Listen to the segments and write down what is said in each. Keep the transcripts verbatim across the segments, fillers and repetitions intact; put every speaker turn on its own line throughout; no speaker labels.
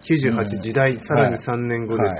きゅうじゅうはち、うん、時代、さらにさんねんごです。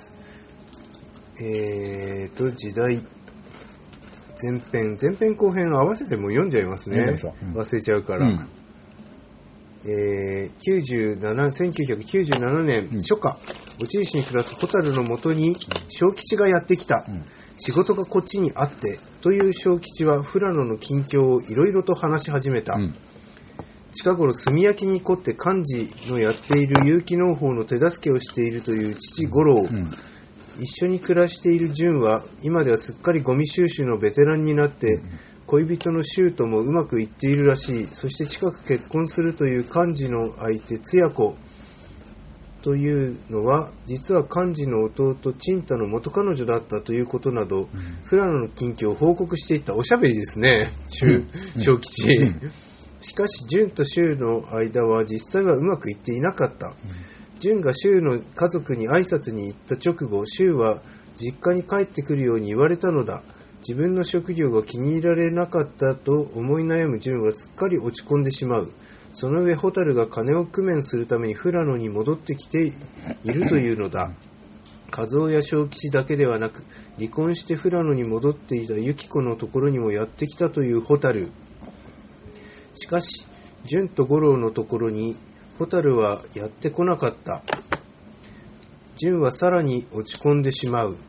はいはい、えーと、時代、前編、前編後編合わせても読んじゃいますね。うん、忘れちゃうから。うん、えー、きゅうじゅうなな、せんきゅうひゃくきゅうじゅうななねん、うん、初夏、落ち石に暮らす蛍のもとに小吉がやってきた。うん、仕事がこっちにあってという小吉は富良野の近況をいろいろと話し始めた。うん、近頃炭焼きに凝って幹事のやっている有機農法の手助けをしているという父五郎、うん、一緒に暮らしている純は今ではすっかりゴミ収集のベテランになって、うん、恋人の柊ともうまくいっているらしい。そして近く結婚するという幹事の相手つや子というのは実は幹事の弟陳太の元彼女だったということなど、うん、富良野の近況を報告していったおしゃべりですね、小吉、うんうん、しかし純と柊の間は実際はうまくいっていなかった。純、うん、が柊の家族に挨拶に行った直後、柊は実家に帰ってくるように言われたのだ。自分の職業が気に入られなかったと思い悩む純はすっかり落ち込んでしまう。その上、蛍が金を工面するために富良野に戻ってきているというのだ。和夫や小吉だけではなく、離婚して富良野に戻っていた由紀子のところにもやってきたという蛍。しかし、純と五郎のところに蛍はやってこなかった。純はさらに落ち込んでしまう。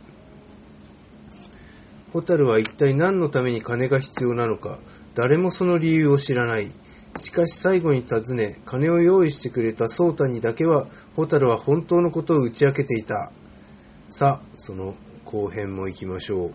蛍は一体何のために金が必要なのか、誰もその理由を知らない。しかし最後に尋ね、金を用意してくれた宗太にだけは、蛍は本当のことを打ち明けていた。さあ、その後編も行きましょう。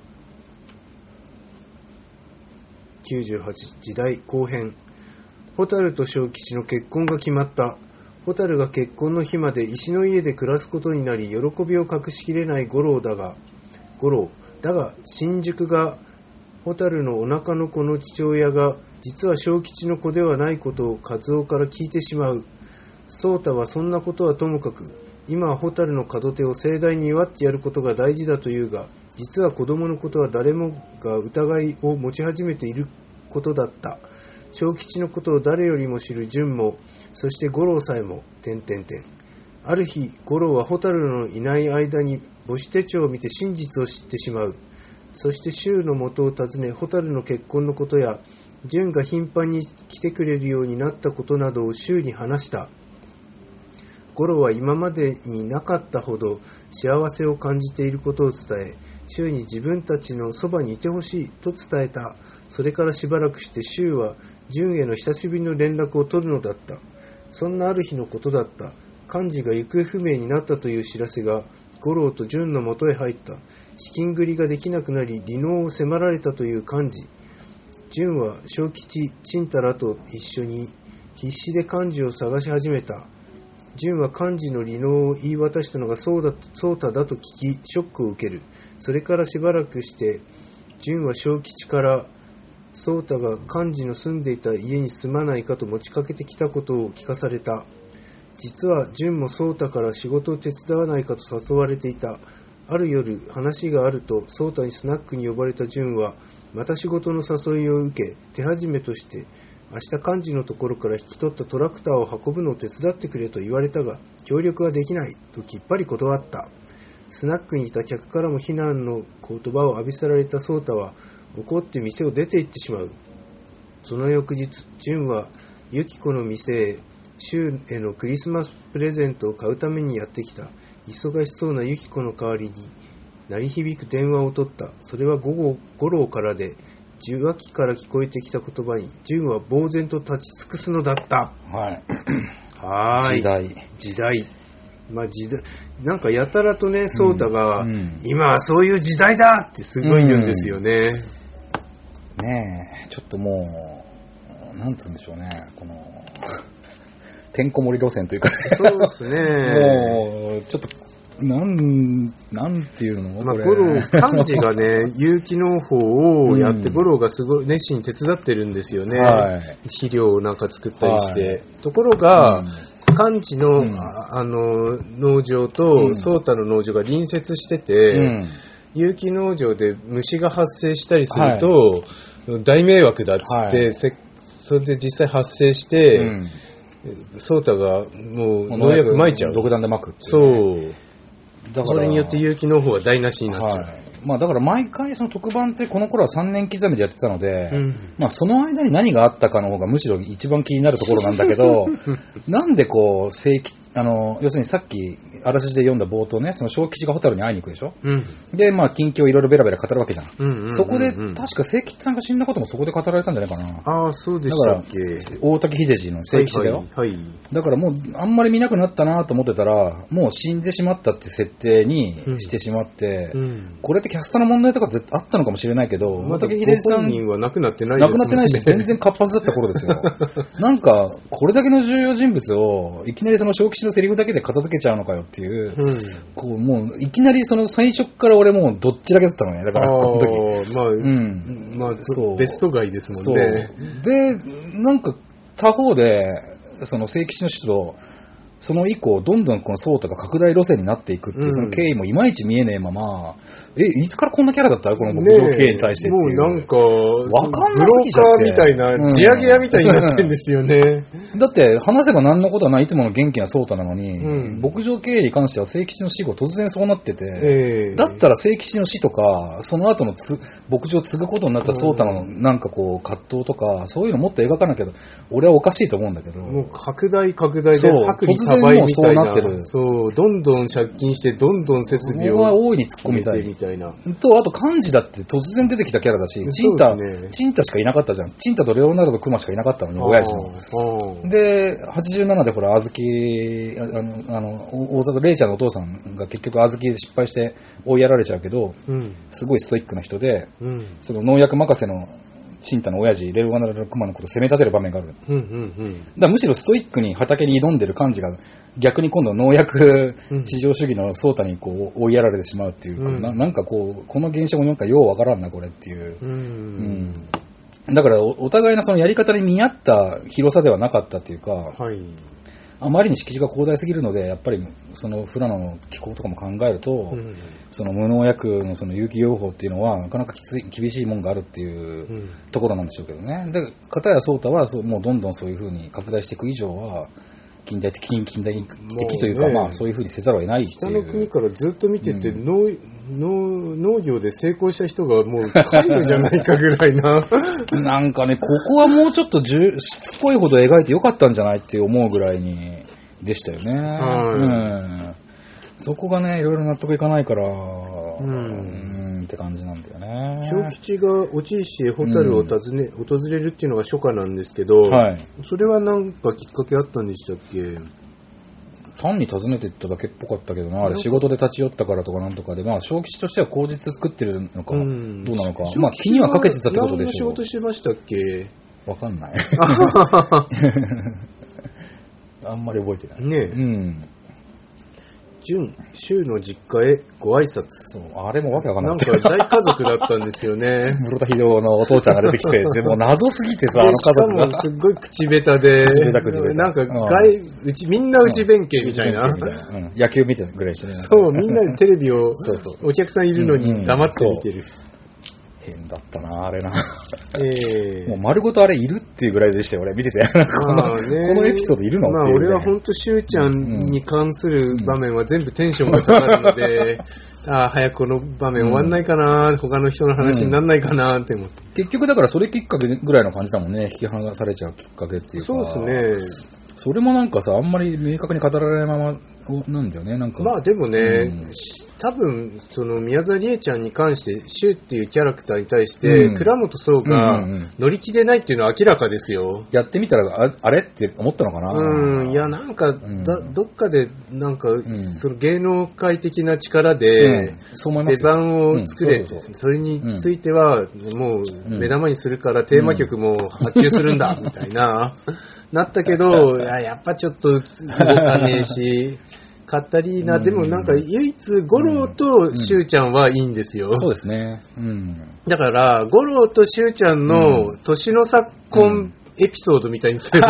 きゅうじゅうはち、時代後編。蛍と小吉の結婚が決まった。蛍が結婚の日まで石の家で暮らすことになり、喜びを隠しきれない五郎だが、五郎、だが、新宿が、蛍のお腹の子の父親が、実は小吉の子ではないことを和夫から聞いてしまう。宗太はそんなことはともかく、今は蛍の門手を盛大に祝ってやることが大事だというが、実は子供のことは誰もが疑いを持ち始めていることだった。小吉のことを誰よりも知る純も、そして五郎さえも、点々点。ある日、五郎は蛍のいない間に母子手帳を見て真実を知ってしまう。そして柊の元を訪ね、蛍の結婚のことや、純が頻繁に来てくれるようになったことなどを柊に話した。五郎は今までになかったほど幸せを感じていることを伝え、柊に自分たちのそばにいてほしいと伝えた。それからしばらくして柊は純への久しぶりの連絡を取るのだった。そんなある日のことだった。幹事が行方不明になったという知らせが五郎と純のもとへ入った。資金繰りができなくなり離農を迫られたという幹事。純は小吉、陳太らと一緒に必死で幹事を探し始めた。純は幹事の離農を言い渡したのが宗太だと聞き、ショックを受ける。それからしばらくして、純は小吉から宗太が幹事の住んでいた家に住まないかと持ちかけてきたことを聞かされた。実は純も宗太から仕事を手伝わないかと誘われていた。ある夜、話があると宗太にスナックに呼ばれた純は、また仕事の誘いを受け、手始めとして、明日幹事のところから引き取ったトラクターを運ぶのを手伝ってくれと言われたが、協力はできないときっぱり断った。スナックにいた客からも非難の言葉を浴びせられた宗太は、怒って店を出て行ってしまう。その翌日、純は由紀子の店へ、柊へのクリスマスプレゼントを買うためにやってきた。忙しそうな由紀子の代わりに、鳴り響く電話を取った。それは午後五郎からで、受話器から聞こえてきた言葉に、純は呆然と立ち尽くすのだった。
はい。
はーい。
時代。
時代。まあ時代、なんかやたらとね、宗太が、うんうん、今はそういう時代だってすごい言うんですよね。
うん、ねえ、ちょっともう、なんつうんでしょうね、この、てんこ盛り路線というか、
そうですね。
もう、ちょっと、なん、なんていうの、
まあ、五郎、幹事がね、有機農法をやって、うん、五郎がすごい熱心に手伝ってるんですよね。はい、肥料をなんか作ったりして。はい、ところが、うん、幹事の、うん、あ, あの農場と宗太の農場が隣接してて、うん、有機農場で虫が発生したりすると、はい、大迷惑だっつって、はい、それで実際発生して、うん、 ソータがもう農薬撒いちゃう。
独断で撒くって、
そう。
だから
それによって結城の方は台無しになっちゃう。
はい、まあだから毎回その特番ってこの頃はさんねん刻みでやってたので、うん、まあその間に何があったかの方がむしろ一番気になるところなんだけど、なんでこう正規あの要するにさっきあらすじで読んだ冒頭ね、その小吉が蛍に会いに行くでしょ、うん、でまあ近況いろいろベラベラ語るわけじゃん、うんうんうんうん、そこで確か清吉さんが死んだこともそこで語られたんじゃないかな。
ああそうでしたっけ。
だから大滝秀治の清吉だよ、はいはいはい、だからもうあんまり見なくなったなと思ってたらもう死んでしまったって設定にしてしまって、うんうん、これってキャスターの問題とかあったのかもしれないけど、
大滝秀治さん本人は亡くなってないですもんね。
亡くなってないし全然活発だった頃ですよ。なんかこれだけの重要人物をいきなりその小吉のセリフだけで片付けちゃうのかよっていう、うん、こうもういきなりその最初から俺もうどっちだけだったのね。だからこの時
まあ、うん、まあそうベスト外ですもんね。
でなんか他方でその清吉の人とその以降どんどんこのソータが拡大路線になっていくっていう、うん、その経緯もいまいち見えねえまま、えいつからこんなキャラだったこの牧場経営に対してっていう、
もうなんかわかんなすぎちゃってブローカーみたいな、うん、地上げ屋みたいになってんですよね。
だって話せば何のことはないいつもの元気なソータなのに、うん、牧場経営に関しては清吉の死後突然そうなってて、えー、だったら清吉の死とかその後のつ牧場を継ぐことになったソータのなんかこう葛藤とかそういうのもっと描かなきゃ俺はおかしいと思うんだけど、
もう拡大拡大で薄利多売みたいな、そうなってる。そうどんどん借金してどんどん設備を
は大いに突っ込みたいみたいなと、あと幹事だって突然出てきたキャラだし、チンタ、ね、チンタしかいなかったじゃん。チンタとレオナルド・クマしかいなかったのに親父のではちじゅうななでほらあずきあのあの大里レイちゃんのお父さんが結局あずきで失敗して追いやられちゃうけど、うん、すごいストイックな人で、うん、その農薬任せのチンタの親父レオナルド・クマのことを責め立てる場面がある、うんうんうん、だからむしろストイックに畑に挑んでる幹事が逆に今度農薬至上主義のソータにこう追いやられてしまうっていう、うん、な, なんかこうこの現象もなんかようわからんなこれっていう、うんうんうん、だから お, お互いのそのやり方に見合った広さではなかったっていうか、はい、あまりに敷地が広大すぎるのでやっぱりその富良野の気候とかも考えると、うん、その無農薬のその有機養法っていうのはなかなかきつい厳しいもんがあるっていうところなんでしょうけどね。で片やソータはそうもうどんどんそういう風に拡大していく以上は近代的近代的というか、ね、まあそういう風にせざるを得ないっていう。
北の国からずっと見てて、うん、農, 農, 農業で成功した人がもう皆無じゃないかぐらいな
なんかねここはもうちょっとじゅしつこいほど描いてよかったんじゃないって思うぐらいにでしたよね、はいうん、そこがねいろいろ納得いかないから、うん、うんって感じなんだよね。
小吉が落石へ蛍を訪ね、うん、訪れるっていうのが初夏なんですけど、はい、それは何かきっかけあったんでしたっけ。
単に訪ねていっただけっぽかったけどな、あれ仕事で立ち寄ったからとかなんとかで、まあ小吉としては口実作ってるのか、うん、どうなのか、まあ気にはかけてたってことでしょう。
何の仕事してましたっけ。
わかんないあんまり覚えてないねえ、うん
純、柊の実家へご挨拶。
そう、あれもわけわかんない。
なんか大家族だったんですよね。
室田秀夫のお父ちゃんが出てきて、もう謎すぎてさ、あの家族が。
しかもすっごい口下手で、口下手口下手。なんか外、うち、みんな内弁慶みたいな。うん、
野球見てくらいしてね。
そう、みんなでテレビを、そうそうお客さんいるのに黙って見てる。うんうん
変だったなあれな、えー、もう丸ごとあれいるっていうぐらいでしたよ俺見ててこの、まあね、このエピソードいるの
まあ、
っていう、
ね、俺は本当しゅうちゃんに関する場面は全部テンションが下がるので、うん、ああ早くこの場面終わんないかな、うん、他の人の話になんないかなって思って、
うん、結局だからそれきっかけぐらいの感じだもんね。引き離されちゃうきっかけっていうか。
そうですね。
それもなんかさあんまり明確に語られないままなんだよね。なんか
まあでもね、うん、多分その宮沢りえちゃんに関してシュウっていうキャラクターに対して、うん、倉本壮が乗り気でないっていうのは明らかですよ。
やってみたら あ, あれって思ったのかな。
うんいやなんか、うん、だどっかでなんか、うん、その芸能界的な力で、うん、出番を作れ、うん、そうそうそうそれについてはもう目玉にするからテーマ曲も発注するんだみたいななったけど、や, やっぱちょっと動かねえし、カタリーナ、でもなんか唯一、五郎とシュウちゃんはいいんですよ。
うんうん、そうですね。うん、
だから、五郎とシュウちゃんの年の差婚エピソードみたいにすれば、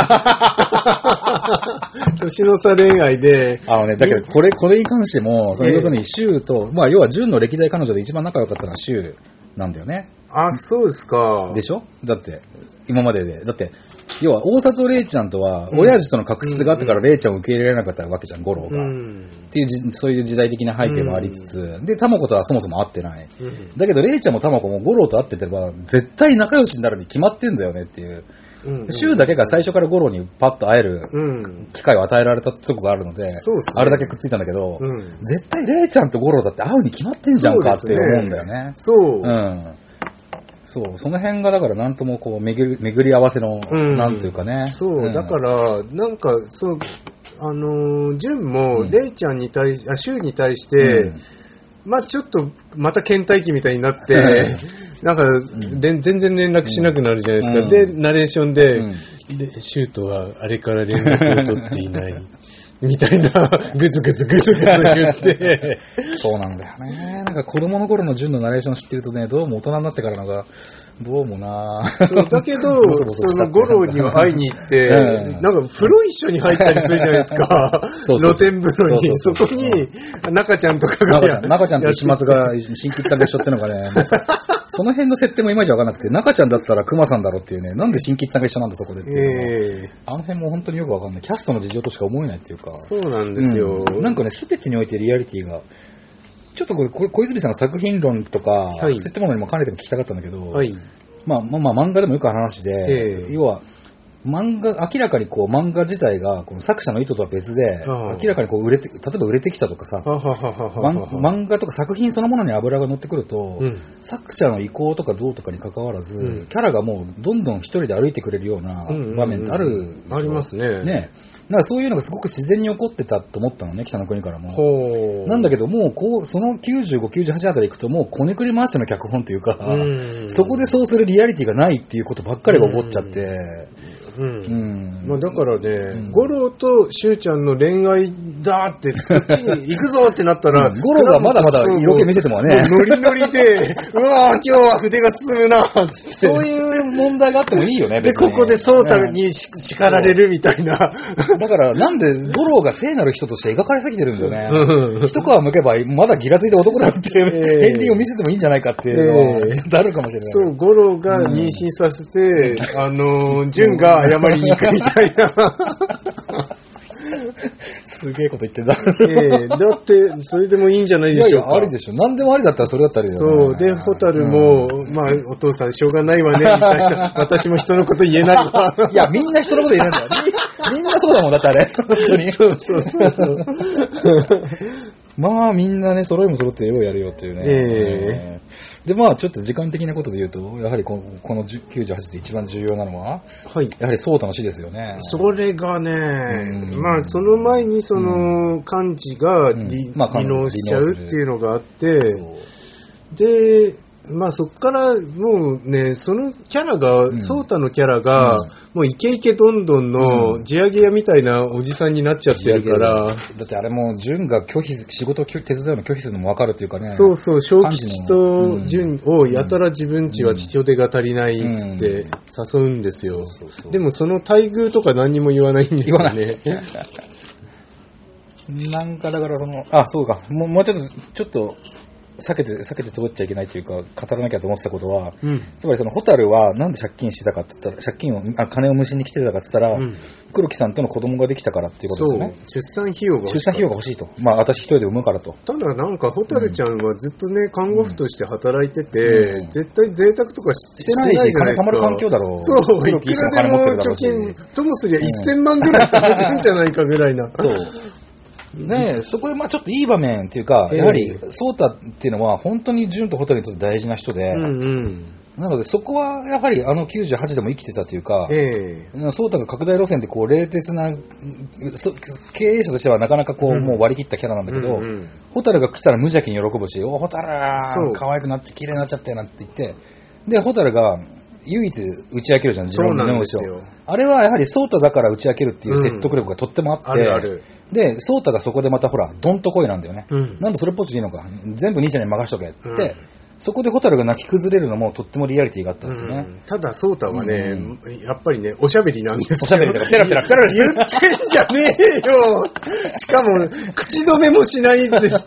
うん、年の差恋愛で。
あのね、だけどこれ、これに関しても、その要するにシュウと、まあ要は純の歴代彼女で一番仲良かったのはシュウなんだよね。
あ、そうですか。
でしょだって、今までで。だって、 要は大里玲ちゃんとは親父との確執があってから玲ちゃんを受け入れられなかったわけじゃん、五郎が、うん、っていうじそういう時代的な背景もありつつ、うん、で玉子とはそもそも会ってない、うん、だけど玲ちゃんも玉子も五郎と会っててれば絶対仲良しになるに決まってんだよねっていう。柊、うん、だけが最初から五郎にパッと会える機会を与えられたとこがあるので、うん、あれだけくっついたんだけど、うん、絶対玲ちゃんと五郎だって会うに決まってんじゃんかって思うんだよね。
そう。
うん。そう、その辺がだからなんともこう巡り、巡り合わせの、うん、なんていうかね。
そう、うん、だから、なんか、そう、あのー、純も玲ちゃんに対し、あ、柊に対して、うん、まあちょっとまた倦怠期みたいになってなんか、うん、全然連絡しなくなるじゃないですか、うん、でナレーションで、うん、シュートはあれから連絡を取っていないみたいなグズグズグズグズ言って
そうなんだよね。なんか子供の頃の純のナレーション知ってるとね、どうも大人になってからのがどうもな
そうだけどボソボソその五郎には会いに行って、うん、なんか風呂一緒に入ったりするじゃないですか露天風呂に。そこに中ちゃんとかが
中ちゃんと石松が新吉さんでしょってのがねその辺の設定もいまいちわかんなくて、中ちゃんだったら熊さんだろっていうね、なんで新吉さんが一緒なんだそこでっていうの、えー、あの辺も本当によくわかんない。キャストの事情としか思えないっていうか。
そうなんですよ、
うん、なんかね全てにおいてリアリティがちょっとこれ小泉さんの作品論とか、はい、そういったものにも兼ねても聞きたかったんだけど、はい、まあまあまあ漫画でもよくある話で、えー、要は漫画、明らかにこう漫画自体がこの作者の意図とは別で、明らかにこう売れて、例えば売れてきたとかさ、漫画とか作品そのものに油が乗ってくると、うん、作者の意向とかどうとかに関わらず、うん、キャラがもうどんどん一人で歩いてくれるような場面ってあるでしょ、うんうんうん、
ありますね。
ね。だからそういうのがすごく自然に起こってたと思ったのね、北の国からも。なんだけどもうこうそのきゅうじゅうご、きゅうじゅうはちあたり行くともうこねくり回しての脚本というか、うん、そこでそうするリアリティがないっていうことばっかりが起こっちゃって。
うんうんまあ、だからね、うん、五郎と柊ちゃんの恋愛だってそっちに行くぞってなったら、うん、
五郎がまだまだ色気見せてもね
ノリノリでうわー今日は筆が進むなーって
そういう問題があってもいいよね。
でここで颯太に叱られるみたいな、
だからなんで五郎が聖なる人として描かれすぎてるんだよね一皮むけばまだギラついた男だっていう片鱗を見せてもいいんじゃないかっていうのはちょっとあるかもしれない。
そう五郎が妊娠させて、うん、あの純が謝りに行くみたいな
すげえこと言ってんだ、
えー、だってそれでもいいんじゃないでしょうか。
いやいやありでしょ。何でもありだったらそれだったらいいよね。
そうで蛍も、うん、まあお父さんしょうがないわねみたいな私も人のこと言えないわ
いやみんな人のこと言えないんだよみんなそうだもんだってあれ本当に
そうそうそうそう
まあみんなね揃いも揃ってようやるよっていうね、えー、でまあちょっと時間的なことで言うとやはりこの、このきゅうじゅうはちで一番重要なのは、はい、やはり颯太の死ですよね。
それがね、まあその前にその幹事が離農しちゃうっていうのがあって、でまあそっからもうねそのキャラが颯太のキャラが、うんもうイケイケどんどんの地上げ屋みたいなおじさんになっちゃってるから、うん、だ
ってあれも純が拒否仕事を手伝うの拒否するのも分かるっていうかね。
そうそう小吉と純をやたら自分家は父親が足りないっつって誘うんですよ。でもその待遇とか何にも言わないんですよね。
なんかだからそのあそうかもう、もうちょっとちょっと避けて避けて通っちゃいけないというか語らなきゃと思ってたことは、うん、つまりその蛍はなんで借金してたかって言ったら借金をあ金を無心に来てたかって言ったら、うん、黒木さんとの子供ができたからっていうことですよね。
出産費用が欲しい。
出産費用が欲しいと。まあ私一人で産むからと。
ただなんか蛍ちゃんはずっとね看護婦として働いてて、うん、絶対贅沢とかしてないじゃないですか。
金貯まる環境だろう。
そういくらでも貯金ともすりゃせんまんぐらい貯めてるんじゃないかぐらいな。
そう。ねえ、そこでまあちょっといい場面っていうか、やはり颯太っていうのは本当に純と蛍にとって大事な人で、うんうん、なのでそこはやはりあのきゅうじゅうはちでも生きてたというか、えー、颯太が拡大路線でこう冷徹な経営者としてはなかなかこう、うん、もう割り切ったキャラなんだけど、蛍、うんうん、が来たら無邪気に喜ぶし、お蛍可愛くなって綺麗になっちゃってなんて言って、で蛍が唯一打ち明けるじゃん、自分の胸を。あれはやはり颯太だから打ち明けるっていう説得力がとってもあって、うん、あるあるで颯太がそこでまたほらどんと来いなんだよね、うん、なんでそれっぽっちでいいのか全部兄ちゃんに任しとけって、うん、 そこでホタルが泣き崩れるのもとってもリアリティがあったんですよね。
うん、ただ、ソータはね、うん、やっぱりね、おしゃべりなんですよ。
おしゃべりとかペラペラペラペラ
言ってんじゃねえよ。しかも、口止めもしないって言って、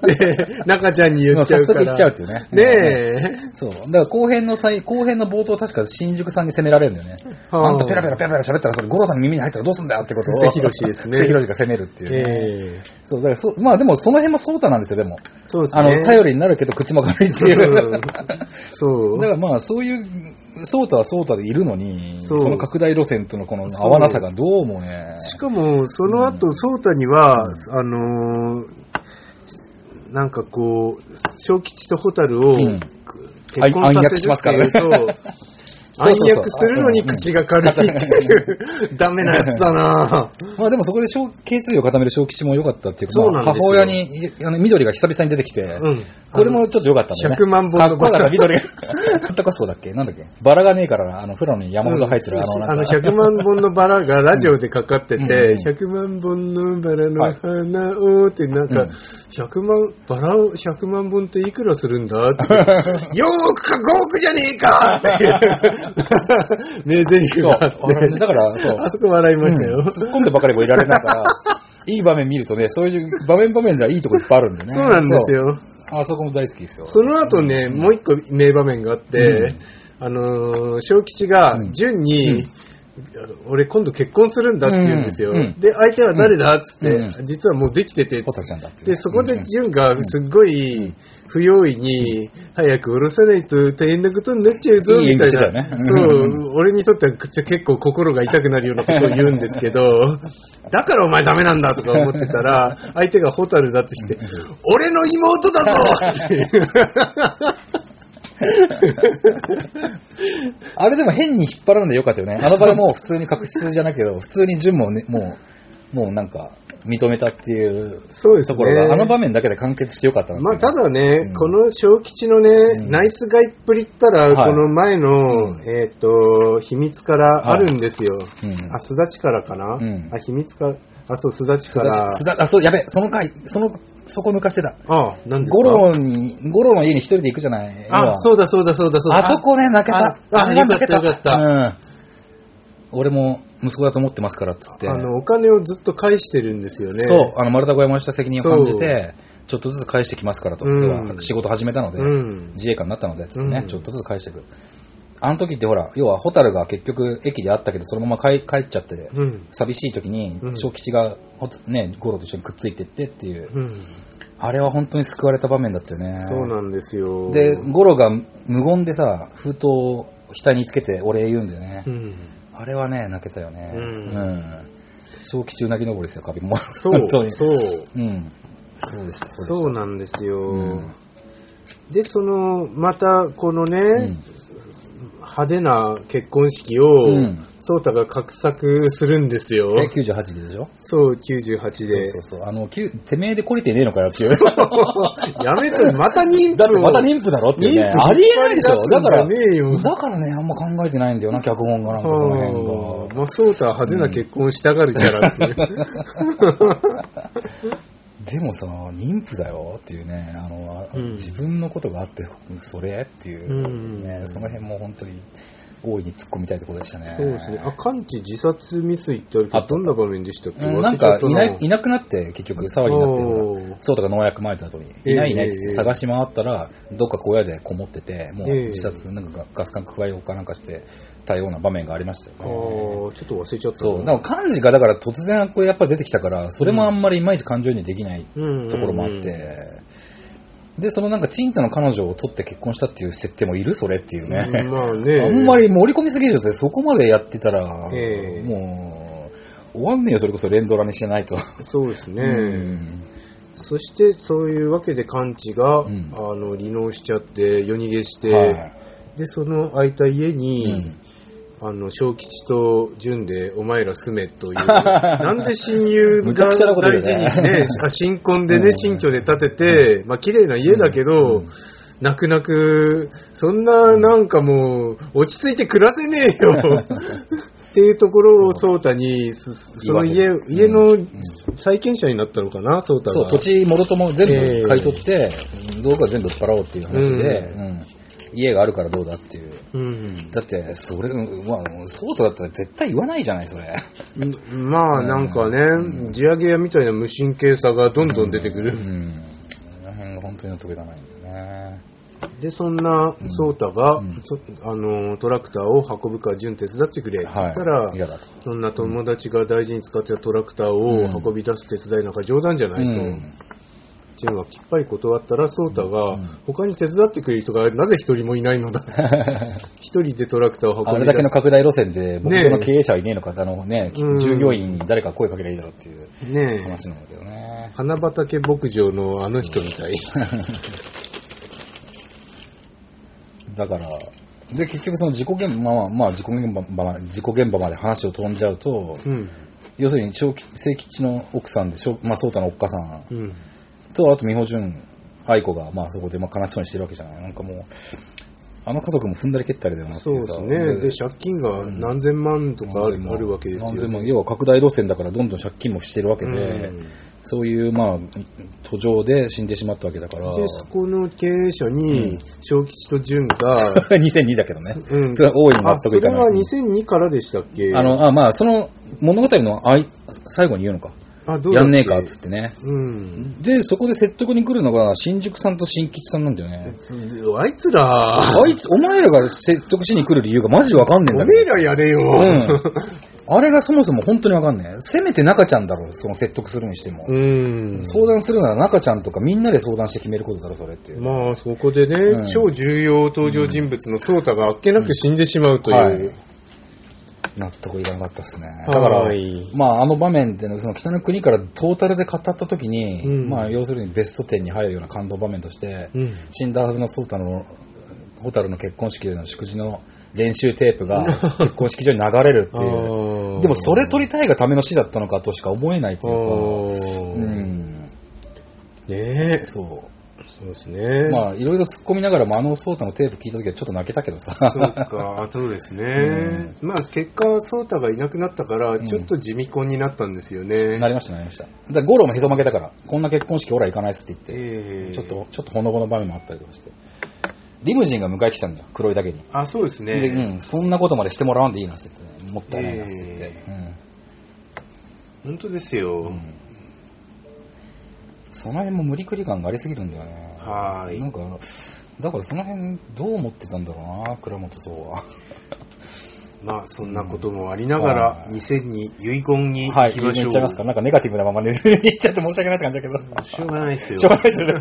中ちゃんに言っちゃうから。
早速言っちゃうっていうね。
ねえ。
そう。だから後編の最、後編の冒頭確か新宿さんに責められるんだよね。あんたペラペラペラペラ喋ったらそれ五郎さんの耳に入ったらどうすんだよってことを。
布施宏ですね。
布施宏が責めるっていう、ね。
えー、
そう、だからそ、まあでもその辺もソータなんですよ、でも。
そうですね。
あの、頼りになるけど口も軽いっていう。うん、
そう。
だからまあそういう、ソータはソータでいるのに、そ, その拡大路線とのこの合わなさがどうもね。
しかも、その後、うん、ソータには、うん、あのー、なんかこう、小吉とホタルを、うん、結婚させるっていう、そう。暗躍するのに口が軽いっていう、ダメなやつだな
まあでもそこで頸椎を固める小吉も良かったっていうか、まあ、母親にあの緑が久々に出てきて、うん、これもちょっと良かったんだよね。
ひゃくまんぼんの
バラ。かっこよかった緑が。なんとかそうだっけなんだっけバラがねえから、あの、フラに山ほど入ってる、うん、あのなんか。
あの、ひゃくまんぼんのバラがラジオでかかってて、うん、ひゃくまんぼんのバラの花をってなんか、うん、ひゃくまん、バラをひゃくまんぼんっていくらするんだって。よーくかごおくじゃねえかっていう名台詞があって。
だから、そう。
あそこ笑いましたよ。うん、
突っ込んでばかりもいられないから、いい場面見るとね、そういう場面場面ではいいとこいっぱいあるんでね。
そうなんですよ。
あそこも大好きですよ。
その後ね、うん、もう一個名場面があって、うん、あのー、小吉が、純に、うん、俺今度結婚するんだって言うんですよ。うん、で、相手は誰だっつって、うん、実はもうできてて、で、そこで純がすっごい、不用意に、早く下ろさないと大変なことになっちゃうぞ、みたいな。ね、そう、俺にとっては結構心が痛くなるようなことを言うんですけど、だからお前ダメなんだとか思ってたら、相手がホタルだってして、俺の妹だぞっていう。
あれでも変に引っ張らんでよかったよね。あの場でもう普通に確執じゃないけど、普通に純もね、もう、もうなんか、認めたっていうところが、ね、あの場面だけで完結してよかったな。
まあ、ただね、うん、この小吉のね、うん、ナイスガイっぷりったら、はい、この前の、うん、えっ、ー、と、秘密からあるんですよ。はいうん、あ、すだちからかな、うん、あ、秘密から、あ、そう、すだちから。
すだ、あ、そう、やべ、その回、その、そこ抜かしてた。
ああ、なんですか？
ゴロに、ゴロの家に一人で行くじゃない。
あ、そうだそうだそうだそうだ。
あそこね、泣けた。
あ、よかったよかった。
うん。俺も息子だと思ってますからっつって。
あの、お金をずっと返してるんですよね。
そう。あの、丸太小屋もした責任を感じて、ちょっとずつ返してきますからと。うん、仕事始めたので、うん、自衛官になったので、つってね、うん、ちょっとずつ返してくる。あの時ってほら、要はホタルが結局駅で会ったけど、そのまま帰, 帰っちゃって、うん、寂しい時に、小吉が、ね、ゴロと一緒にくっついてってっていう、うん、あれは本当に救われた場面だったよね。
そうなんですよ。
で、ゴロが無言でさ、封筒を額につけてお礼言うんだよね。うんあれはね、泣けたよね。うん。うん、小吉うなぎ登りですよ、カビも。
そう、本当にそう。うん。
そうです。
そうなんですよ。うん、で、その、また、このね、うん、派手な結婚式を、うん、ソータが画策するんですよ。
え、きゅうじゅうはちででしょ？
そう、きゅうじゅうはちで。
そうそうそう。あの、てめえで懲りてねえのかよっていう。
やめと、また妊婦
だってまた妊婦だろっていうね。ありえないでしょ。だから、
ねえよ
だからね、あんま考えてないんだよな、脚本がなんかその辺が。
まあ、ソータは派手な結婚したがるキャラっていう。
でもさ、妊婦だよっていうね、あの、うん、自分のことがあって、それっていう、ね、うん、その辺も本当に大いに突っ込みたいところでしたね。
そうですね。あ、完治自殺未遂ってあるけど、どんな場面でしたっけ？
うん、なんかいない、いなくなって結局騒ぎになってるそうとか農薬撒いた後に、いないいないって言って探し回ったら、どっか小屋でこもってて、もう自殺、なんかガス管加えようかなんかしてたような場面がありましたよね。
ああ、ちょっと忘れちゃった。
そう。だから漢字がだから突然これやっぱり出てきたから、それもあんまりいまいち感情にできないところもあって、で、そのなんかチンタの彼女を取って結婚したっていう設定もいるそれっていうね。
まあね。
あんまり盛り込みすぎるとそこまでやってたら、もう、終わんねえよ、それこそ連ドラにしてないと。
そうですね。うん、そしてそういうわけでカンチが、うん、あの離農しちゃって夜逃げして、はい、でその空いた家に、うん、あの小吉と純でお前ら住めというなんで親友が大事にね新婚でね、うん、新居で建てて、うん、まあ綺麗な家だけど、うん泣く泣くそんななんかもう落ち着いて暮らせねえよっていうところをソータにその家家の債権者になったのかなソータが
そう土地もろとも全部買い取って、えー、道具は全部売っ払おうっていう話で、うんうん、 家があるからどうだっていう。
うん、
だって、それ、まあ、そうだったら絶対言わないじゃない、それ。
まあ、なんかね、うん、地上げ屋みたいな無神経さがどんどん出てくる。うん。うん、
本当に納得いかないんだよね。
で、そんな颯太が、うん、あのトラクターを運ぶから順手伝ってくれって言ったら、はい、そんな友達が大事に使ってたトラクターを運び出す手伝いなんか冗談じゃないと。うん、順はきっぱり断ったら颯太が、うん、他に手伝ってくれる人がなぜ一人もいないのだ一人でトラクターを運び出す。あれだ
けの拡大路線で僕の経営者はいねえのか、ね、あのね、従業員に誰か声かければいいだろうっていう話なんだけどね。
花畑牧場のあの人みたい。
だから、で、結局その事故現場、まあ、まあ、事故現場まで、事故現場まで話を飛んじゃうと、うん、要するに、正吉の奥さんで、まあ、颯太のおっかさん、うん、と、あと、美穂純愛子が、まあ、そこで、まあ、悲しそうにしてるわけじゃない。なんかもう、あの家族も踏んだり蹴ったりだよなっていうさ。
そうですね。で、借金が何千万とかある、うん、あるわけですよ、ね。
何千万、要は拡大路線だからどんどん借金もしてるわけで、うん、そういう、まあ、途上で死んでしまったわけだから。
で、そこの経営者に、正吉と純が、
にせんにだけどね。うん。それは大いに納得いかない。
あ、それはにせんにからでしたっけ？
あの、あ、まあ、その物語のあい最後に言うのか。あ、どうやんねえかっつってね。うん。で、そこで説得に来るのが、新宿さんと新吉さんなんだよね。
あいつら、
あいつ、お前らが説得しに来る理由がマジでわかんねえんだ
けど。おめえらやれよ。うん。
あれがそもそも本当にわかんねえ。せめて中ちゃんだろ、その説得するにしても。うん。相談するなら中ちゃんとかみんなで相談して決めることだろ、それっていう。
まあ、そこでね、うん、超重要登場人物の颯太があっけなく死んでしまうという。うんはい、
納得いかなかったですね。だから、まあ、あの場面での、その北の国からトータルで語った時に、うん、まあ、要するにベストじゅうに入るような感動場面として、うん、死んだはずの颯太の、蛍の結婚式での祝辞の練習テープが結婚式場に流れるっていう。でも、それ撮りたいがための死だったのかとしか思えないというか、うん。
ねえ。
そう。
そうですね。
まあ、いろいろ突っ込みながらも、あの、颯太のテープ聞いたときはちょっと泣けたけどさ。
そうか、そうですね。うん、まあ、結果、颯太がいなくなったから、ちょっと地味婚になったんですよね。
うん、なりました、なりました。だから、五郎もへそ曲げたから、こんな結婚式、ほら行かないっすって言って、えー、ちょっと、ちょっとほのぼの場面もあったりとかして。リムジンが迎え来たんだよ、黒いだけに。
あ、そうですね。
で、うん、そんなことまでしてもらわんでいいなって言って、ね、もったいないなって言って。えー
うん、本当ですよ。うん、
その辺も無理くり感がありすぎるんだよね。
はい。
なんか、だからその辺どう思ってたんだろうな、倉本壮は。
まあ、そんなこともありながら、うん、にせんに遺言に行き
ましょう。はい、言っちゃいますか。なんかネガティブなままね、言っちゃって申し訳ないって感じだけど。
しょうがないですよ。
しょうがないですよね。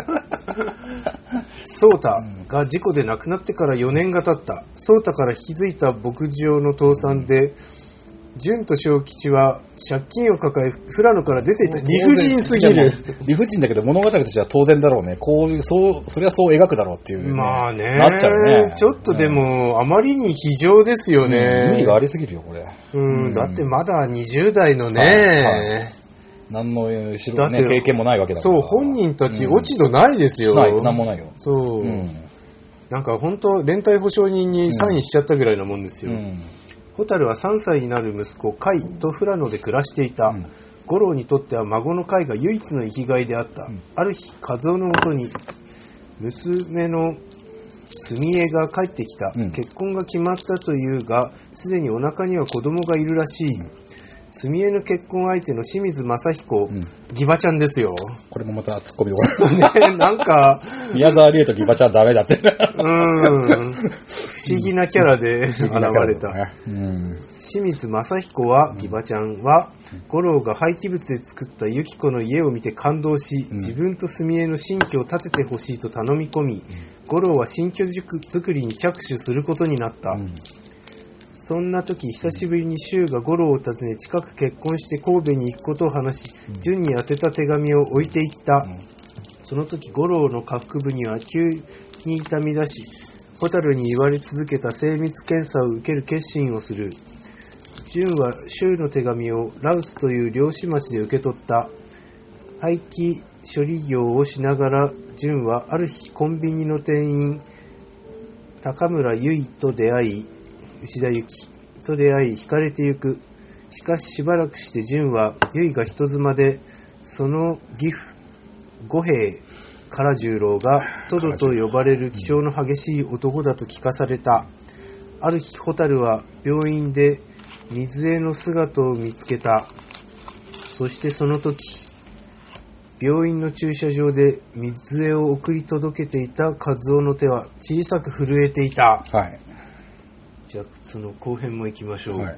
颯太が事故で亡くなってからよねんが経った。颯太から引き継いだ牧場の倒産で、純と小吉は借金を抱え富良野から出ていた。理不尽すぎる。
理不尽だけど物語としては当然だろうね。こういう、そう、それはそう描くだろうっていう、ね。
まあね。
なっちゃうね。
ちょっとでも、うん、あまりに非常ですよね、
うん。無理がありすぎるよ、これ。
うん、うん、だってまだにじゅう代のね。はいはい、
何の後ろ、ね、経験もないわけだから。
そう、本人たち落ち度ないですよ。
うん、ない、なんもないよ。
そう。うん、なんか本当連帯保証人にサインしちゃったぐらいなもんですよ。うん蛍はさんさいになる息子甲斐と富良野で暮らしていた、うん、五郎にとっては孫の甲斐が唯一の生きがいであった、うん、ある日和夫のもとに娘の澄江が帰ってきた、うん、結婚が決まったというがすでにお腹には子供がいるらしい、うん、澄江の結婚相手の清水正彦、うん、ギバちゃんですよ。
これもまたツッコミ終わ
るね。なんか
宮沢りえとギバちゃんダメだって
うん不思議なキャラで現れた、ねうん、清水正彦はギバちゃんは、うん、五郎が廃棄物で作った由紀子の家を見て感動し、うん、自分と澄江の新居を建ててほしいと頼み込み、うん、五郎は新居作りに着手することになった、うんそんな時、久しぶりに柊が五郎を訪ね、近く結婚して神戸に行くことを話し、純に宛てた手紙を置いていった。うん、その時、五郎の下腹部には急に痛み出し、蛍に言われ続けた精密検査を受ける決心をする。純は柊の手紙をラウスという漁師町で受け取った。廃棄処理業をしながら、純はある日コンビニの店員、高村結衣と出会い、内田有紀と出会い惹かれてゆく。しかししばらくして純は結衣が人妻でその義父五兵唐十郎がトドと呼ばれる気性の激しい男だと聞かされた。ある日、蛍は病院で水江の姿を見つけた。そしてその時、病院の駐車場で水江を送り届けていた和夫の手は小さく震えていた。
はい。
じゃあその後編も行きましょう。
はい。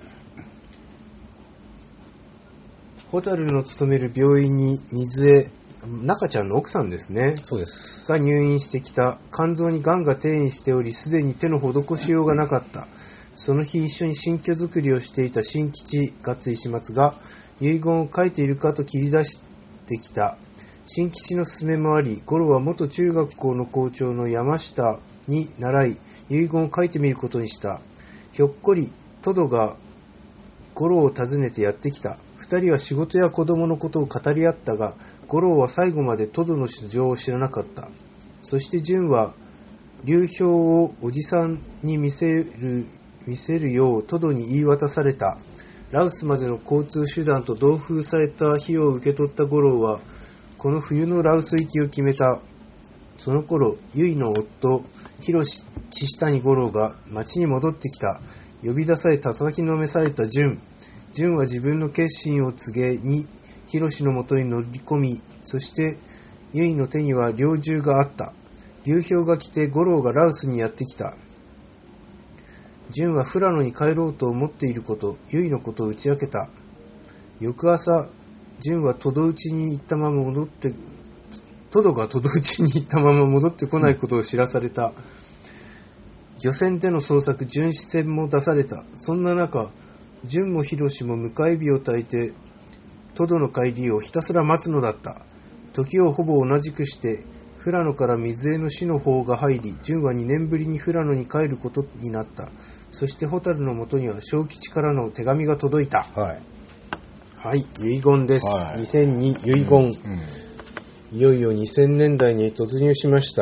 蛍の勤める病院に水江、中ちゃんの奥さんですね。
そうです。
が入院してきた。肝臓に癌が転移しており、すでに手の施しようがなかった。その日一緒に新居作りをしていた新吉、ガッツ石松が遺言を書いているかと切り出してきた。新吉の勧めもあり、五郎は元中学校の校長の山下に習い、遺言を書いてみることにした。ひょっこり、トドが五郎を訪ねてやってきた。二人は仕事や子供のことを語り合ったが、五郎は最後までトドの素性を知らなかった。そして純は、流氷をおじさんに見せる、見せるようトドに言い渡された。ラウスまでの交通手段と同封された費用を受け取った五郎は、この冬のラウス行きを決めた。その頃、結衣の夫、広志、岸谷五郎が町に戻ってきた。呼び出され叩きのめされた純。純は自分の決心を告げに、広志のもとに乗り込み、そして結衣の手には猟銃があった。流氷が来て五郎がラウスにやってきた。純は富良野に帰ろうと思っていること、結衣のことを打ち明けた。翌朝、純はトド打ちに行ったまま戻って、トドがトド打ちに行ったまま戻ってこないことを知らされた。漁船での捜索、巡視船も出された。そんな中、純も広志も迎え火を焚いて、トドの帰りをひたすら待つのだった。時をほぼ同じくして、富良野から水江の死の方が入り、純はにねんぶりに富良野に帰ることになった。そして蛍のもとには小吉からの手紙が届いた。
はい。
はい、遺言です。
はい、
にせんに遺言、うんうん。いよいよにせんねんだいに突入しました。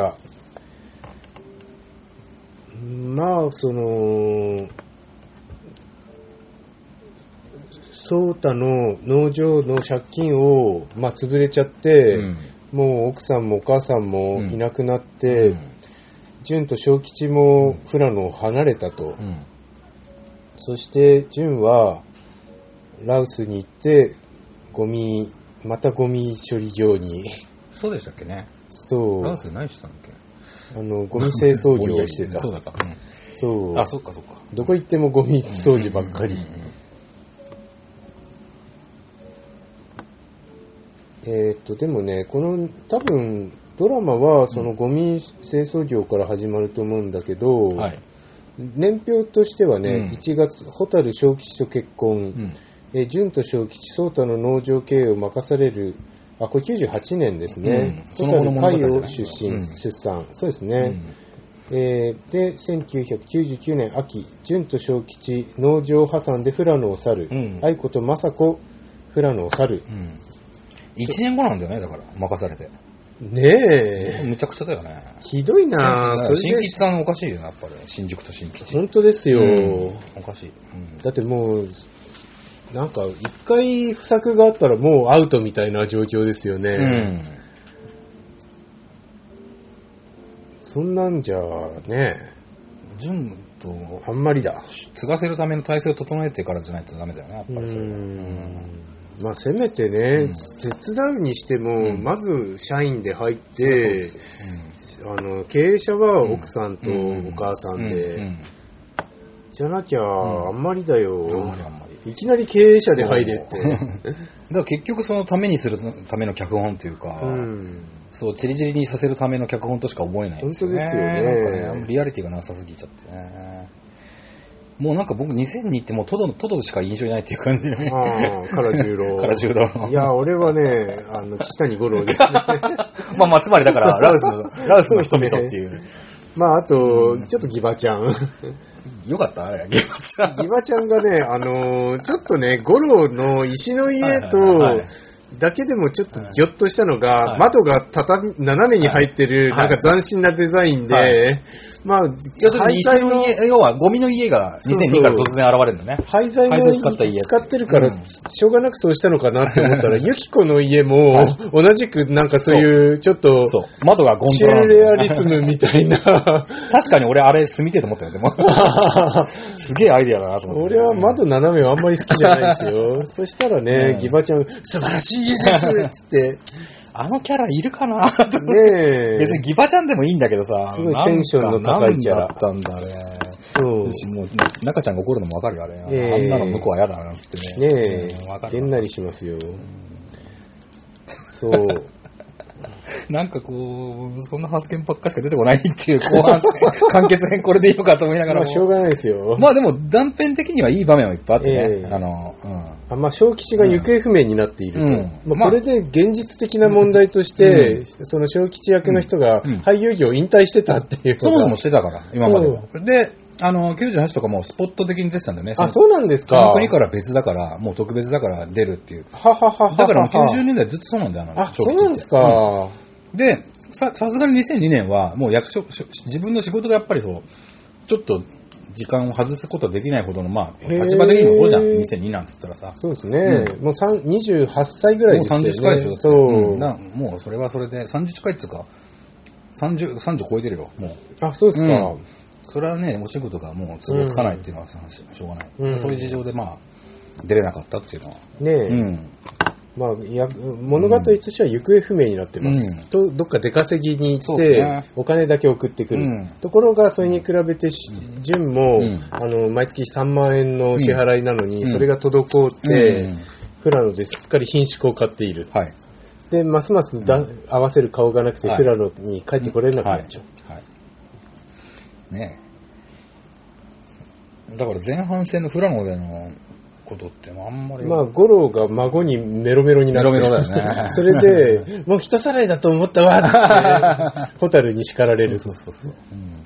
まあ、その、颯太の農場の借金を、まあ、潰れちゃって、うん、もう奥さんもお母さんもいなくなって、うん、純と小吉も富良野を離れたと。うん、そして純はラウスに行って、ゴミ、またゴミ処理場に。
そうでしたっけね。
そう。
ラウス何したんだっけ。
あの、ゴミ清掃業をしてた。
そうだか。うん、
そう。
あ、そっかそっか。
どこ行ってもゴミ掃除ばっかり。えー、っと、でもね、この、多分、ドラマは、そのゴミ清掃業から始まると思うんだけど、うん、はい、年表としてはね、うん、いちがつ、蛍小吉と結婚、うん、え、純と小吉、颯太の農場経営を任される、あ、これきゅうじゅうはちねんですね。蛍海を出身、うん、出産。そうですね。うん、えー、で、せんきゅうひゃくきゅうじゅうきゅうねん秋、純と小吉、農場を挟んで富良野を去る。うん、愛子と政子、富良野を去る。うん、
いちねんごなんだよね、だから、任されて。
ねえ。
むちゃくちゃだよね。
ひどいなぁ。
それで新吉さんおかしいよな、やっぱり。新宿と新吉。
本当ですよ。うん、
おかしい、うん。だ
ってもう、なんか、一回不作があったらもうアウトみたいな状況ですよね。うん、そんなんじゃね、
純と
あんまりだ。
継がせるための体制を整えてからじゃないとダメだよね、やっぱりそれは。うん、
まあ、せめてね、うん、手伝うにしても、うん、まず社員で入って、うん、あの経営者は奥さんとお母さんで、うんうんうん、じゃなきゃあんまりだよ。あんまりあんまり。いきなり経営者で入れって。だ
から結局そのためにするための脚本というか、うん、そう、チリチリにさせるための脚本としか思えないんですよね。
本当ですよね。
なんかね、リアリティがなさすぎちゃってね。もうなんか僕にせんにってもうトドトドしか印象にないっていう感じでね。
ああ、唐十郎。
唐十郎の。
いや、俺はね、あの、岸谷五郎ですね。
まあまあ、つまりだから、ラウスの、ラウスの人々っていう。
まあ、あと、ちょっとギバちゃん。
よかったギバちゃん。
ギバちゃんがね、あのー、ちょっとね、五郎の石の家と、はいはいはいはい、だけでもちょっとギョッとしたのが、はい、窓が畳、斜めに入ってる、はい、なんか斬新なデザインで、はい、 まあ、
要するに石の家、要はゴミの家がにせんにから突然現れるんだね。
廃材も使った家使ってるから、しょうがなくそうしたのかなって思ったら、ユキコの家も同じくなんかそういうちょっと
窓がゴン
シューレアリスムみたいな。
確かに俺あれ住みてえと思ったよ、でも。すげえアイディアだなと思って。
俺は窓斜めはあんまり好きじゃないですよ。そしたらね、ギバちゃん、素晴らしい家ですつって。
あのキャラいるかなと
ねえ。
別にギバちゃんでもいいんだけどさ。
すごいテンションの高いキャラ。
だったんだね。そう。もう、中ちゃんが怒るのもわかるよ、あれ。
えー、
あんなの向こうは嫌だな、つってね。
ねえ。わかる。げんなりしますよ。そう。
なんかこう、そんな発言ばっかしか出てこないっていう後半戦、完結編これでいいのかと思いながらも。
まあしょうがないですよ。
まあでも断片的にはいい場面はいっぱいあってね。えー、あの、うん。
あまあ、小吉が行方不明になっていると。うんまあ、これで現実的な問題として、うん、その小吉役の人が俳優業を引退してたっていう。
そもそもしてたから、今までは。で、あの、きゅうじゅうはちとかもスポット的に出てたんだよね。
あ、そうなんですか。
その国から別だから、もう特別だから出るっていう。
はははは。
だからもうきゅうじゅうねんだいずっとそうなんだよ、
あ、そうなんですか。
うん、で、さ、さすがににせんにねんは、もう役所、自分の仕事がやっぱりそう、ちょっと、時間を外すことはできないほどの、まあ、立場的にもそうじゃん。にせんになんつったらさ。
そうですね。うん、もうにじゅうはっさいぐらいですよね。
もうさんじゅう近いでしょ。
そう、
うん。もうそれはそれで、さんじゅう近いっていうか、さんじゅう、さんじゅう超えてるよ、もう。
あ、そうですか。
うん、それはね、お仕事がもう都合つかないっていうのはさ、しょうがない、うん。そういう事情でまあ、出れなかったっていうのは。
ねえ。うん。まあ、や物語としては行方不明になってます、うん、とどっか出稼ぎに行って、ね、お金だけ送ってくる、うん、ところがそれに比べて純も、うん、あの毎月さんまんえんの支払いなのに、うん、それが滞って、うん、富良野ですっかり品種を買っている、はい、でますますだ、うん、合わせる顔がなくて、はい、富良野に帰ってこれなくなっちゃう、はいはい、
ねえだから前半戦の富良野でのことってあんまり
まあ五郎が孫にメロメロになって
メロメロだよね
それでもう人さらいだと思ったわって蛍に叱られる
そうそうそう、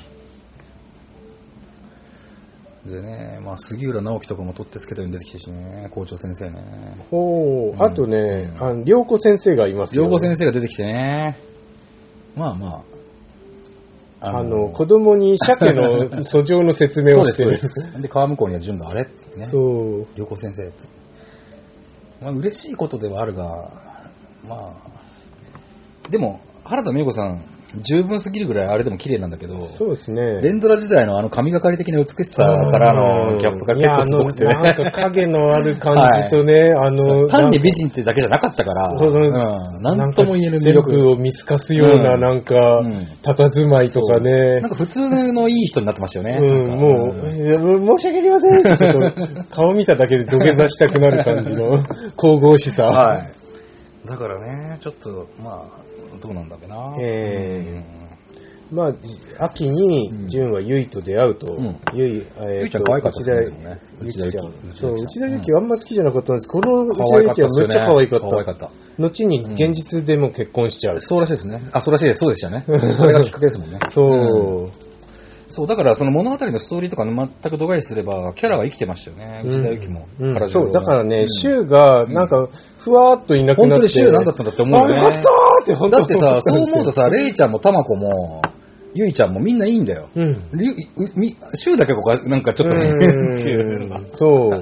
うん、でねまあ杉浦直樹とかも取ってつけたように出てきてしね校長先生ね
ほう、うん、あとね、うん、あの涼子先生がいますよ
涼子先生が出てきてねまあまあ
あの, あの子供に鮭の訴状の説明をしてる
そうですそうですで川向こうには純があれっつってねそう涼子先生って、まあ、嬉しいことではあるがまあでも原田美代子さん十分すぎるぐらいあれでも綺麗なんだけど
そうですね
連ドラ時代のあの神がかり的な美しさからのギャップが結構すごくてね
なんか影のある感じとね、はい、あの
単に美人ってだけじゃなかったから、うん、なんとも言える
魅力を見透かすようななんか、うん、佇まいとかね
なんか普通のいい人になってましたよね、
うん、もう、うん、申し訳ありませんちょっと顔見ただけで土下座したくなる感じの神々しさ、
はい、だからねちょっとまあどうなんだべな。
えー、うん、まあ秋に純はゆいと出会うと、うん、ゆい、
えー、ゆいちゃん可愛かったですね。
ゆきちゃん、そう内田ゆきはあんま好きじゃなかったんですけど、この内田ゆきはめっちゃ可愛かった。可愛かった。後に現実でも結婚しちゃう。
うん、そうらしいですね。あ、そうらしいです。そうでしたね。これがきっかけですもんね。
そう。うん
そうだからその物語のストーリーとか全く度外視すればキャラは生きてましたよね内田有紀も、
うんうん、そうだからね柊、うん、がなんかふわーっといなくなって
本当に柊何だったんだって思うよね
あよかったーって本当
だってさそう思うとさレイちゃんもタマコもゆいちゃんもみんないいんだよ柊、うん、だけ僕はなんかちょっとねっていう
そう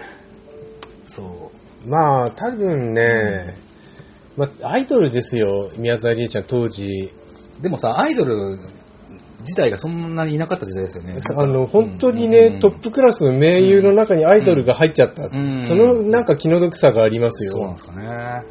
そうまあ多分ね、うんまあ、アイドルですよ宮沢りえちゃん当時
でもさアイドル自体がそんなにいなかった時代ですよね。
あの本当にね、うん、トップクラスの名優の中にアイドルが入っちゃった、うん、そのなんか気の毒さがありますよ。
そうなんですかね。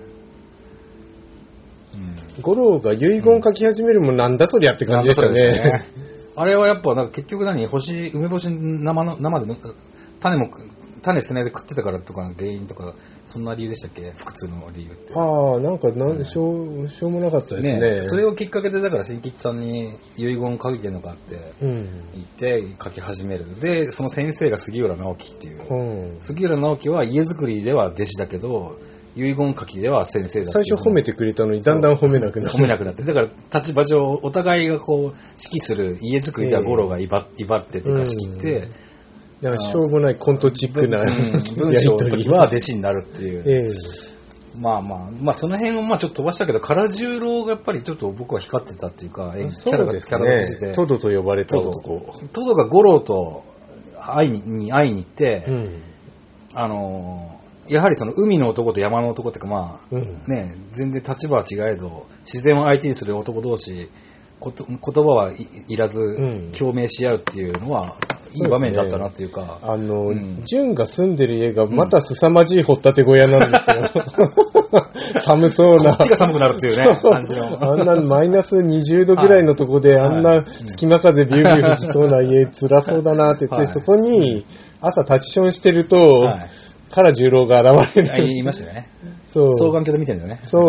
うん、五郎が遺言書き始めるもなんだそりゃって感じでしたね。ね
あれはやっぱなんか結局何星梅干し生の生で種も種捨てないで食ってたからとか原因とかそんな理由でしたっけ腹痛の理由って
ああなんかなんでしょう、うん、しょうもなかったですね。ね
それをきっかけでだから新吉さんに遺言書いてんのかって言って書き始める、うん、でその先生が杉浦直樹っていう、うん、杉浦直樹は家づくりでは弟子だけど遺言書きでは先生だって
最初褒めてくれたのにだんだん褒めなくなって
褒めなくなってだから立場上お互いがこう指揮する家づくりでは五郎が威張ってっていうか仕切って、うん
だからしょうもないコントチックな、うん、
文章の時は弟子になるっていう、
えー、
まあまあ、まあその辺をまあちょっと飛ばしたけど、唐十郎がやっぱりちょっと僕は光ってたっていうか、キャラが、キャラとして。
トドと呼ばれた男。
トドが五郎と会いに、会いに行って、
うん、
あのー、やはりその海の男と山の男っていうかまあ、うん、ね、全然立場は違えど、自然を相手にする男同士、こと言葉はいらず共鳴し合うっていうのは、いい場面だったなっていうか。
ね、あの、うん、純が住んでる家がまた凄まじい掘ったて小屋なんですよ。うん、寒そうな。
こっちが寒くなるっていうね、感じの。
あんなマイナスにじゅうどぐらいのとこで、はい、あんな隙間風ビュービュー吹きそうな家辛そうだなって言って、はい、そこに朝立ちションしてると、はい、唐十郎が現れる。
言いましたよね。
そう。
双眼鏡で見てるんだよね。
そう。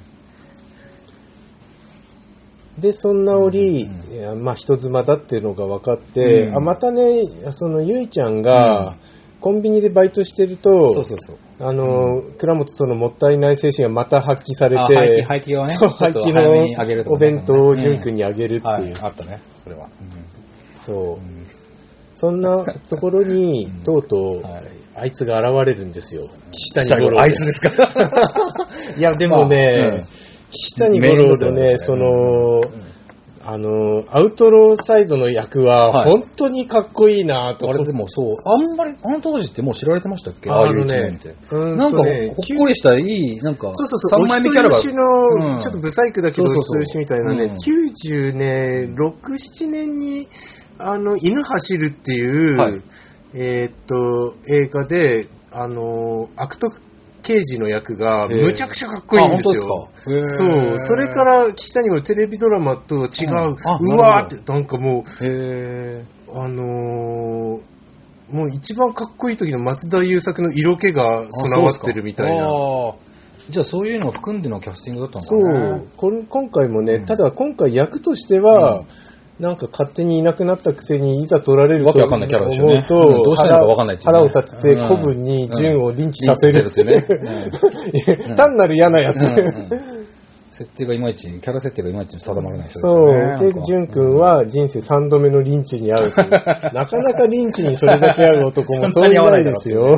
で、そんな折、うん、いやまあ人妻だっていうのが分かって、うん、あまたね、そのゆいちゃんが、うん、コンビニでバイトしてると、
そうそうそう。
あの、うん、倉本そのもったいない精神がまた発揮されて、
廃棄、廃棄をね、
そう、廃棄のお弁当を淳君にあげるっていう。うんはい、
あったね、それは。うん、
そう。うん、そんなところに、うん、とうとう、はい、あいつが現れるんですよ。岸谷五郎。
あいつですか
いや、でもね、まあうん岸谷五郎のね、その、あの、アウトローサイドの役は、本当にかっこいいなと、
はい。あれでもそう、あんまり、あの当時ってもう知られてましたっけああいう一面って。なんか、ほっこりしたいい、なんか、
そうそうそう、お人よしの、ちょっとブサイクだけど、お人よしみたいなね、きゅうじゅうね、ろく、ななねんに、あの、犬走るっていう、はい、えー、っと、映画で、あの、悪徳、刑事の役がむちゃくちゃかっこいいんですよ。
あ、本当ですか？
そう。それから岸谷もテレビドラマと違う、うん、うわーって、なんかもう、
へ
あのー、もう一番かっこいい時の松田優作の色気が備わってるみたいな。
あじゃあそういうのを含んでのキャスティングだったのかな。
そう。これ今回もね、うん、ただ今回役としては、うんなんか勝手にいなくなったくせにいざ取られると思うと、
どうしたのか分かんないっていうね、
腹を立てて古文に純をリンチさせるってね。単なる嫌なやつ。
設定がいまいち、キャラ設定がいまいち定まらない人です
よね。そう。で、純くんは人生さんどめのリンチに遭うという。なかなかリンチにそれだけ合う男もそういないですよ。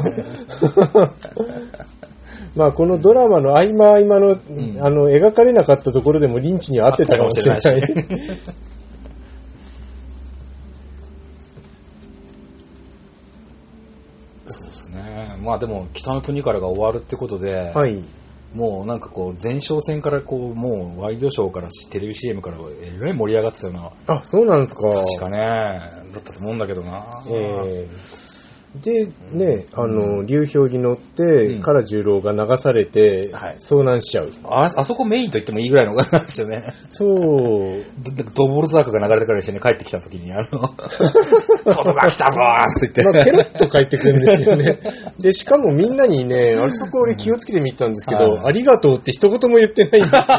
まあこのドラマの合間合間の、うん、あの描かれなかったところでもリンチには合ってたかもしれない。
そうですね。まあでも北の国からが終わるってことで、
はい、
もうなんかこう前哨戦からこうもうワイドショーからテレビ シーエム からえらい盛り上がってたような。
あ、そうなんですか。
確かねだったと思うんだけどな。
えーでね、あの流氷に乗って唐十郎が流されて遭難しちゃう、
うんはい、あ, あそこメインと言ってもいいぐらいの感じでしたね。
そう
ドボルザークが流れてから一緒に帰ってきた時にあのトドが来たぞーって言って、
まあ、ケロッと帰ってくるんですよね。でしかもみんなにねあれそこ俺気をつけて見たんですけど、うん、ありがとうって一言も言ってないんですよ。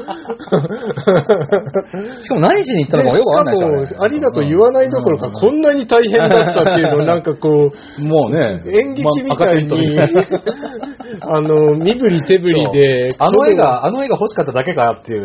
しかも何時に行ったのかよくわかんない
ですよね。ありがとう言わないどころか、うん、こんなに大変だったっていうのをなんかこう
もうね、
演劇みたいに、まあ、あの、身振り手振りで、
あの絵が、あの絵が欲しかっただけかっていう。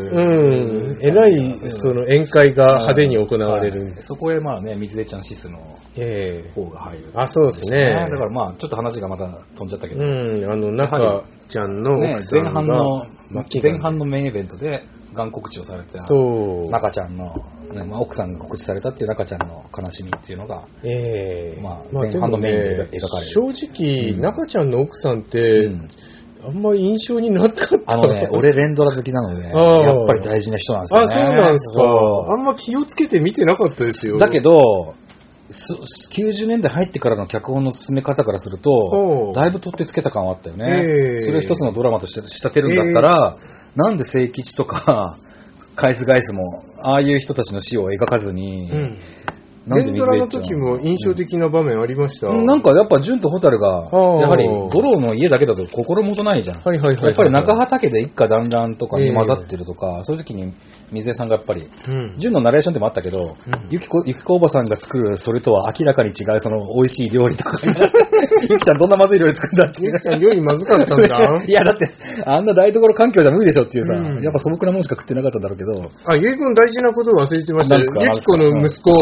うん。えらい、その、宴会が派手に行われる。うんはい、
そこへ、まあね、水出ちゃんシスの方が入る、
えー。あ、そうですね。
だからまあ、ちょっと話がまた飛んじゃったけど。
うん、あの、中ちゃんの奥さんが、
ね、前半の、前半のメインイベントで、がん告知をされて、
そう。
中ちゃんの、ねまあ、奥さんが告知されたっていう中ちゃんの悲しみっていうのが、
えー
まあ、前半のメインで描かれる。
正直、うん、中ちゃんの奥さんって、うん、あんまり印象になかった。
あのね、俺連ドラ好きなので、やっぱり大事な人なんですよね。
あ、そうなんですか。あんま気をつけて見てなかったですよ。
だけど、きゅうじゅうねんだい入ってからの脚本の進め方からすると、だいぶ取ってつけた感はあったよね。えー、それを一つのドラマとして仕立てるんだったら、えー、なんで聖吉とか、カイスガイスも、ああいう人たちの死を描かずに、うん、
なんで水出ちゃうの？連ドラの時も印象的な場面ありました。
うん、なんかやっぱ純と蛍が、やはり五郎の家だけだと心もとないじゃん。
はいはいはいはい、
やっぱり中畑家で一家団らんとかに混ざってるとか、えー、そういう時に水江さんがやっぱり、純、うん、のナレーションでもあったけど、うん、ゆきこ、ゆきこおばさんが作るそれとは明らかに違うその美味しい料理とか、ゆきちゃんどんなまずい料理作るんだって。
ゆきちゃん料理まずかったんだ。
いやだって、あんな台所環境じゃ無理でしょっていうさ、うん、やっぱ素朴なものしか食ってなかったんだろうけど。
あ、ゆいくん大事なことを忘れてましたよ。ゆきこの息子。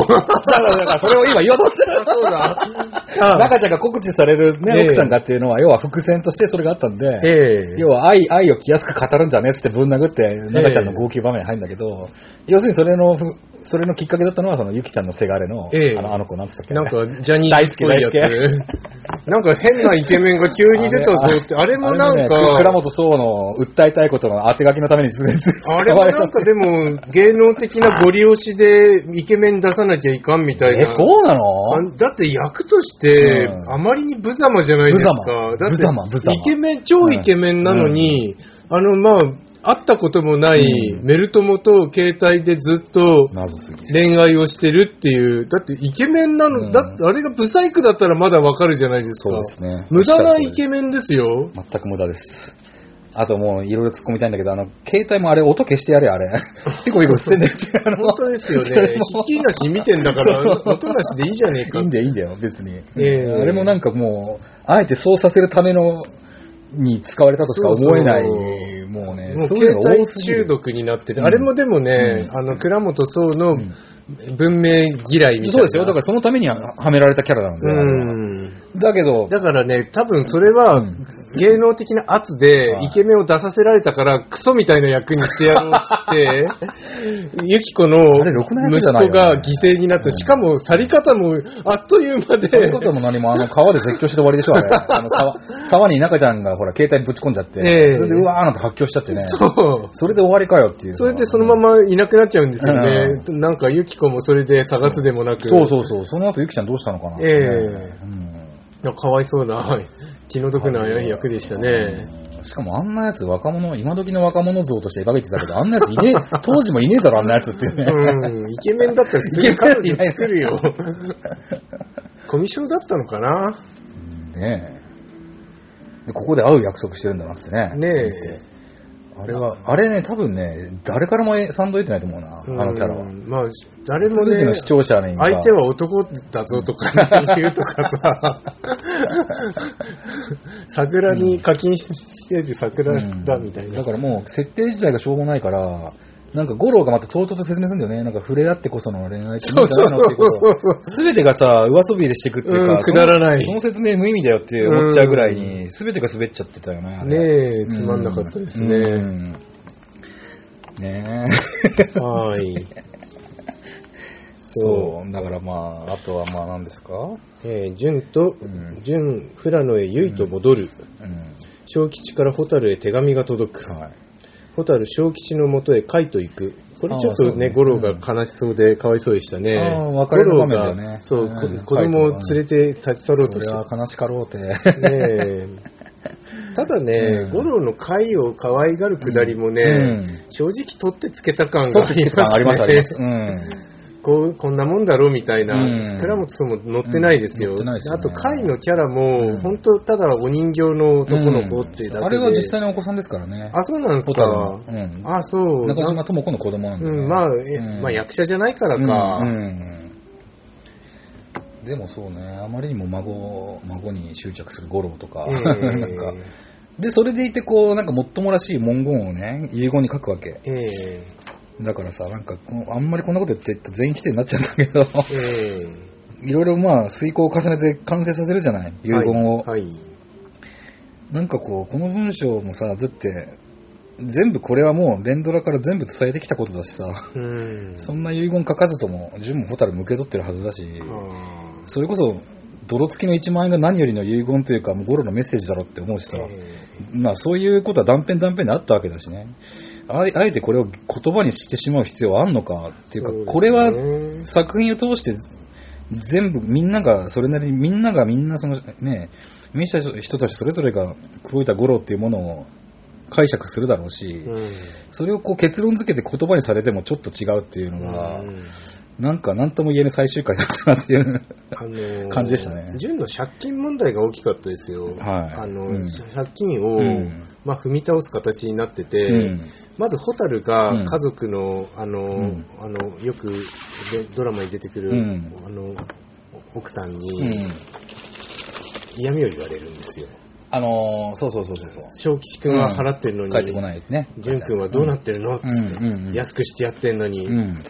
からだからそれを今言おうと思ってる。
そうだ。
中ちゃんが告知されるね、えー、奥さんがっていうのは、要は伏線としてそれがあったんで、えー、要は愛、愛を気安く語るんじゃねえってぶん殴って、中ちゃんの号泣場面に入るんだけど、えー、要するにそれの、それのきっかけだったのは、そのゆきちゃんのせがれの、えー、あの、あの子なんつったっけ、
なんか、ジャニーズっぽいやつ。大好き大好き。なんか変なイケメンが急に出たぞって、あれもなんか、
ね、倉本壮の訴えたいことの当て書きのために
あれもなんかでも、芸能的なご利用しでイケメン出さなきゃいかんみたいな。
え、そうなの？
だって役として、あまりに無様じゃないですか。だって、イケメン、超イケメンなのに、うん、あの、まあ、会ったこともない、うん、メル友と携帯でずっと恋愛をしてるっていう、だってイケメンなの、うん、だってあれがブサイクだったらまだわかるじゃないですか。
そうですね。
無駄なイケメンですよ。
全く無駄です。あともういろいろ突っ込みたいんだけど、あの、携帯もあれ音消してやれあれ。ピコピコしてんだよって。
本当ですよね。ひっきりなし見てんだから、音なしでいいじゃねえか。
いいんだよいいんだよ、別に。えー、あれもなんかもう、あえてそうさせるための、に使われたとしか思えない。そうそうもうね、
もう携帯中毒になってて、うん、あれもでもね、うん、あの、倉本壮の文明嫌いみたいな。
そうですよ。だからそのためにはめられたキャラなんで。うんだけど。
だからね、多分それは、芸能的な圧でイケメンを出させられたから、クソみたいな役にしてやろうってって、ユキコの息子が犠牲になって、しかも去り方もあっという間で。
去り方も何も、あの、川で絶叫して終わりでしょ、あれ。あの沢、沢に中ちゃんがほら、携帯ぶち込んじゃって、えー、それでうわーなんて発狂しちゃってね。そう。それで終わりかよっていう。
それでそのままいなくなっちゃうんですよね。うん、なんかユキコもそれで探すでもなく。
そうそうそう。その後ユキちゃんどうしたのかな。ええ
ー。うんかわいそうな、気の毒な役でしたね。
しかもあんなやつ若者、今時の若者像として描いてたけど、あんなやついねえ、当時もいねえだろ、あんなやつってね。
うん、イケメンだったら普通に彼女作るよ。コミュ障だったのかな。
ねえ。でここで会う約束してるんだなってね。
ねえ。
あれは、あれね、多分ね、誰からも賛同得てないと思うな、あのキャラは。
まあ、誰もね、
の視聴者に
相手は男だぞとか言うとかさ、桜に課金してる桜だみたいな、うん。
だからもう、設定自体がしょうもないから、なんか五郎がまたとうとうと説明するんだよね。なんか触れ合ってこその恋愛っていいんじゃないのっていうこと。すべてがさ、上遊びでしていくっていうか、
うん、くだらない
その。その説明無意味だよって思っちゃうぐらいに、すべてが滑っちゃってたよね。
ねえ、つまんなかったですね。うん、
ねえ。
はい。
そう、だからまあ、あとはまあ何ですか
えー、純と、うん、純、富良野へ結と戻る。うんうん、小吉から蛍へ手紙が届く。はい蛍小吉のもとへ海と行く。これちょっとね、五郎が悲しそうでかわいそうでしたね。
ああ、別れの場面だよね。
そう、うん、子供を連れて立ち去ろうとして。
それは悲しかろうて。ね
え。ただね、五郎、うん、の海を可愛がるくだりもね、うん、正直取ってつけた感がありますね。取ってつけた感ありますあります。うんこう、こんなもんだろうみたいな、うん、倉本さんも乗ってないですよ。うん、ですね、あと、海のキャラも、うん、本当ただお人形の男の子ってだけで、うん、
あれは実際のお子さんですからね。
あ、そうなんですか。うん、あ、そう。
中島智子の子供なんで、ね。
うん、まあ、え、うん、まあ役者じゃないからか。うんうん、
でもそうね、あまりにも孫、孫に執着する五郎とか、えー、なんか、で、それでいて、こう、なんかもっともらしい文言をね、遺言に書くわけ。えーだからさ、なんかあんまりこんなこと言って全員否定になっちゃうんだけど、えー、いろいろまあ遂行を重ねて完成させるじゃない遺言を、はいはい、なんかこうこの文章もさだって全部これはもう連ドラから全部伝えてきたことだしさ、うん、そんな遺言書かずとも純も蛍も受け取ってるはずだし、それこそ泥付きのいちまんえんが何よりの遺言というかもうゴロのメッセージだろって思うしさ、えー、まあそういうことは断片断片であったわけだしね。あえてこれを言葉にしてしまう必要はあんのかっていうか、うね、これは作品を通して全部みんながそれなりにみんながみんなそのね見た人たちそれぞれが黒板五郎っていうものを解釈するだろうし、うん、それをこう結論付けて言葉にされてもちょっと違うっていうのが、うん、なんか何とも言えぬ最終回だったなっていう、あのー、感じでしたね。
純の借金問題が大きかったですよ。はい、あの、うん、借金を、うんまあ、踏み倒す形になってて、うん、まず蛍が家族の、うん、あの、うん、あのよくドラマに出てくる、うん、あの奥さんに、うん、嫌味を言われるんですよ。
あのー、そうそうそうそうそう。
小吉くんは払ってるのに、
うん、帰ってこないね。
純くんはどうなってるのって、うん、安くしてやってんのに、うん、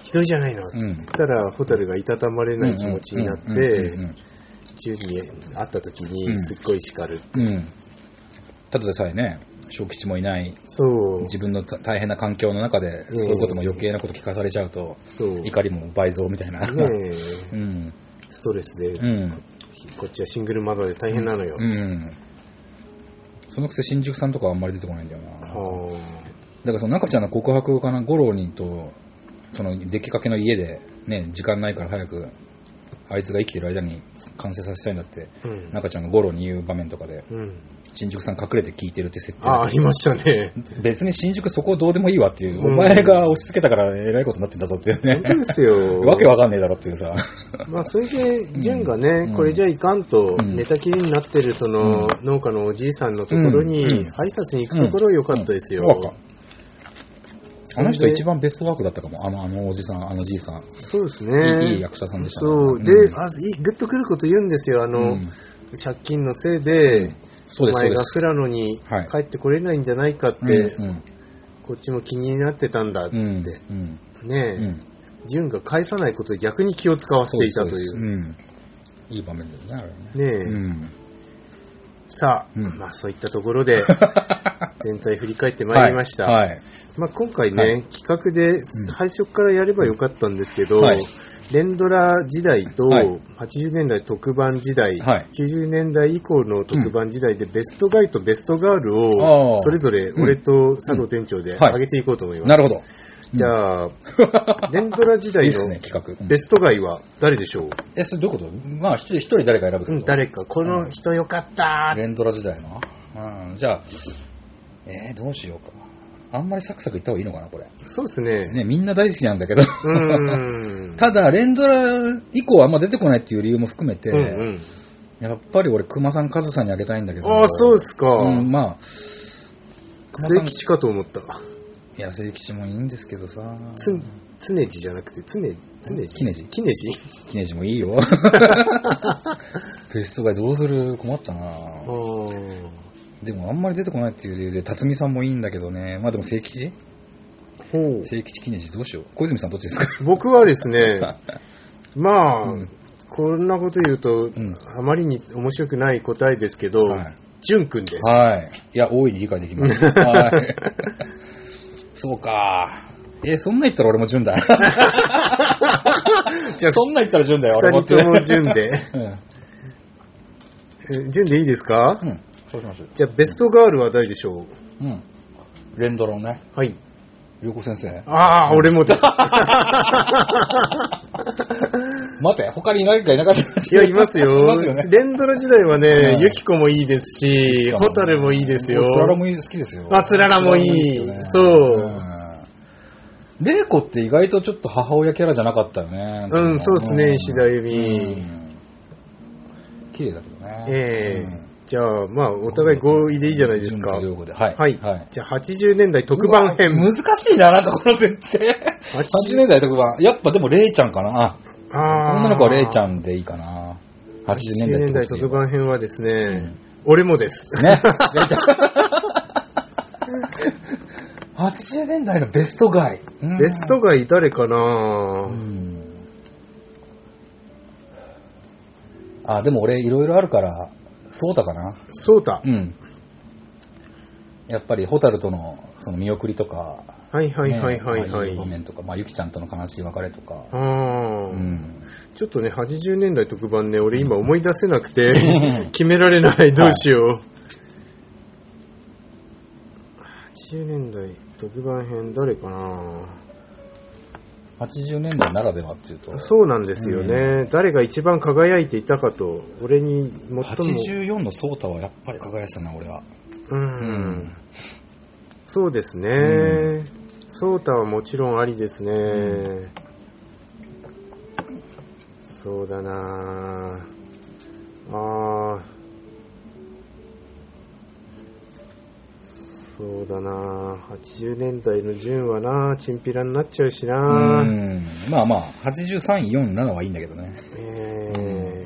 ひどいじゃないのって言ったら、蛍がいたたまれない気持ちになって、純に会った時にすっごい叱るって。うんうん、
ただでさえね、小吉もいない、
そう
自分の大変な環境の中で、そういうことも余計なこと聞かされちゃうと、そう怒りも倍増みたいな。ね
うん、ストレスで、うん、こっちはシングルマザーで大変なのよって。うんうん、
そのくせ新宿さんとかはあんまり出てこないんだよな。だからその中ちゃんの告白かな、五郎にと、その出来かけの家で、ね、時間ないから早く、あいつが生きてる間に完成させたいんだって、うん、中ちゃんが五郎に言う場面とかで、うん、新宿さん隠れて聞いてるって設定。
あ、ありましたね。
別に新宿そこどうでもいいわっていう、うん、お前が押し付けたから偉いことになってんだぞっていうね。
本当ですよ。
わけわかんねえだろっていうさ。
まあそれで、純がね、うん、これじゃいかんと、寝たきりになってるその、うん、農家のおじいさんのところに、挨拶に行くところ良かったですよ。うんうんうん、
あの人一番ベストワークだったかも。あの、あのおじさん、あのじいさん。
そうですね。
いい、いい役者さんでしたね。
そう。で、うん、あ、グッとくること言うんですよ。あの、うん、借金のせいで、うん、お前が富良野に帰ってこれないんじゃないかって、はいうんうん、こっちも気になってたんだって。うんうん、ねえ、純、うん、が返さないことで逆に気を使わせていたという。
そうです、うん、いい場面だよね、あれね。
ねえ。うんさあ、うん、まあそういったところで全体振り返ってまいりました。はいはい、まあ、今回ね、はい、企画で最初からやればよかったんですけど、はい、連ドラ時代とはちじゅうねんだい特番時代、はい、きゅうじゅうねんだい以降の特番時代でベストガイとベストガールをそれぞれ俺と佐藤店長で上げていこうと思います。
なるほど。
じゃあ、連ドラ時代のベストガイは誰でしょう？
え、それどういうこと？まあ、一人誰か選ぶってこと？うん、
誰か。この人よかったー。
連ドラ時代の。うん、じゃあ、えー、どうしようか。あんまりサクサクいった方がいいのかな、これ。
そうですね。
ね、みんな大好きなんだけど。うんただ、連ドラ以降あんま出てこないっていう理由も含めて、うんうん、やっぱり俺、熊さん、カズさんにあげたいんだけど。
ああ、そうですか。
うん、まあ。
末吉かと思った。
いや、末吉もいいんですけどさ。
つ、つねじじゃなくて、つね、つねじ。
きねじ。
きねじ
きねじもいいよ。ベストガイどうする？困ったな。でもあんまり出てこないっていう理由で、辰巳さんもいいんだけどね。まあでも末吉？ほう。末吉きねじどうしよう。小泉さんどっちですか？
僕はですね、まあ、うん、こんなこと言うと、うん、あまりに面白くない答えですけど、はい、淳くんです。
はい。いや、大いに理解できます。はい。そうか。えー、そんな言ったら俺も純だよ。じゃあそんな言ったら純だよ。
二人とも純で。うん、純でいいですか？うん。そうしましょう。じゃあベストガールは誰でしょう？
うん。連ドラね。
はい。
涼子先生。
ああ、うん、俺もです。
待て、他にいないかいなかった。い
や、いますよ。いますよね。連ドラ時代はね、ユキコもいいですし、ホタルもいいですよ。
つららも好きですよ。
あ、つららもいい。そう。
レイコって意外とちょっと母親キャラじゃなかったよね。
うん、そうですね、石田由美。
綺麗だけどね。
ええ。じゃあ、まあ、お互い合意でいいじゃないですか。はい。はい。じゃあ、はちじゅうねんだい特番編。
難しいな、なんかこの設定。はちじゅうねんだい特番。やっぱでも、レイちゃんかな。ああ。女の子はレイちゃんでいいかな。はちじゅうねんだい。はちじゅうねんだい
特番編はですね、俺もです。ね。レイちゃん。
はちじゅうねんだいのベストガイ。
ベストガイ誰かな、うん、
あ、でも俺いろいろあるから、ソータかな。
ソータ。うん。
やっぱりホタルとのその見送りとか。
はいはいはいはいはい。
ね、場面とか、まあゆきちゃんとの悲しい別れとか。あ
あ、うん。ちょっとね、はちじゅうねんだい特番ね、俺今思い出せなくて、決められない。どうしよう。はい、はちじゅうねんだい特番編誰かな。
はちじゅうねんだいならではっていうと
そうなんですよね、うん、誰が一番輝いていたかと。俺に最も
はちじゅうよんのソータはやっぱり輝いてたな俺は。うん、うん、
そうですね、うん、ソータはもちろんありですね、うん、そうだなあ。そうだなはちじゅうねんだいの順はなチンピラになっちゃうしな。うん、
まあまあはちじゅうさん、よん、ななはいいんだけどね。え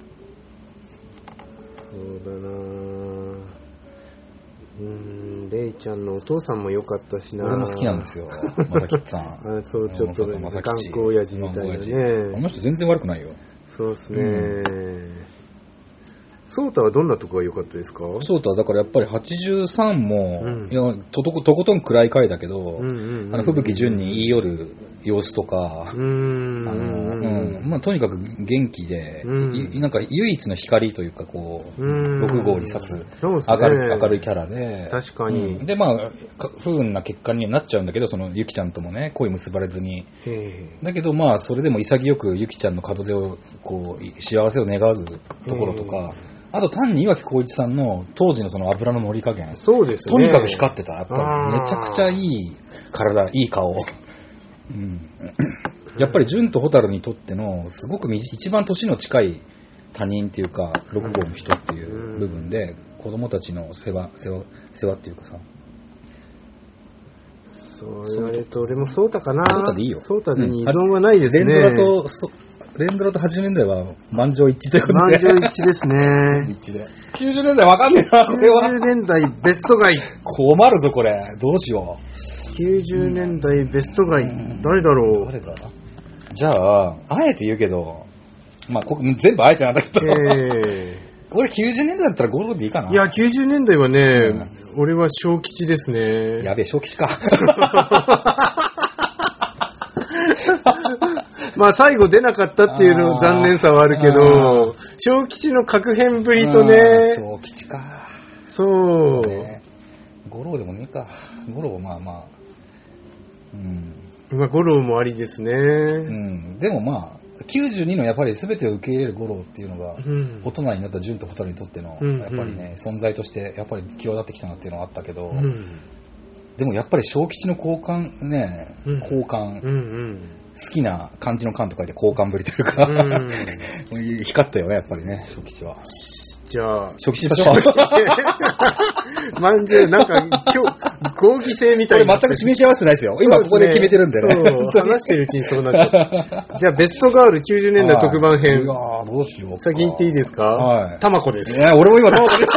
ー、うん、そうだなうんレイみちゃんのお父さんも良かったしな。
俺も好きなんですよ、まさきちさん。
あそう、ちょっと頑固親父みたいなね。
あの人全然悪くないよ。
そうですね。うんソータはどんなとこが良かったですか？
ソータはだからやっぱりはちじゅうさんも、うん、いや と, と, とことん暗い回だけど、うんうんうんうん、あの吹雪純に言い寄る様子とか、うーんあのうんまあ、とにかく元気で、うん、なんか唯一の光というかこう、うん、ろく号に刺す明るい、ね、明るいキャラで、
確かに、
うん、でまあ不運な結果にはなっちゃうんだけど、そのゆきちゃんともね恋結ばれずに、だけどまあそれでも潔くゆきちゃんの門出をこう幸せを願うところとか、あと単に岩城浩一さんの当時のその油の乗り加減、
そうですね、
とにかく光ってた。やっぱりめちゃくちゃいい体、いい顔、うん、やっぱり純と蛍にとってのすごく一番年の近い他人っていうかろく号の人っていう部分で、子供たちの世話世話世話っていうかさ、
そう言われると俺もソータかな。
ソータでいいよ。
ソータに依存はないですね。
連ドラと連ドラとはちじゅうねんだいは満場一致ということで。
満場一致ですね。
一致で。きゅうじゅうねんだいわかんねえな、これは。
きゅうじゅうねんだいベストガイ。
困るぞ、これ。どうしよ
う。きゅうじゅうねんだいベストガイ。誰だろう。
誰だじゃあ、あえて言うけど、まあ、ここ全部あえてなんだけど。えー、俺きゅうじゅうねんだいだったらゴロでいいかな。
いや、きゅうじゅうねんだいはね、うん、俺は小吉ですね。
やべえ、小吉か。
まあ最後出なかったっていうの残念さはあるけど、小吉の確変ぶりとね。
小吉か。
そう。
ね、五郎でもねえか。五郎はまあまあ。
うん。まあ五郎もありですね。う
ん。でもまあ、きゅうじゅうにのやっぱり全てを受け入れる五郎っていうのが、うん、大人になった純と蛍にとっての、うんうん、やっぱりね、存在としてやっぱり際立ってきたなっていうのはあったけど、うん、でもやっぱり小吉の好感ね、うん、好感、うんうん好きな漢字の漢と書いて好感ぶりというか、うん、光ったよね、やっぱりね、小吉は。
じゃあ、
小吉しましょ
う。まんじゅう、なんか、今日、合議制みたいな。
これ全く示し合わせてないですよ。今ここで決めてるんでね。
そう、話してるうちにそうなっちゃった。じゃあ、ベストガールきゅうじゅうねんだい特番編。
いやー、どうしようか。
先言っていいですか？はい。たまこです。
いや、俺も今たまこです。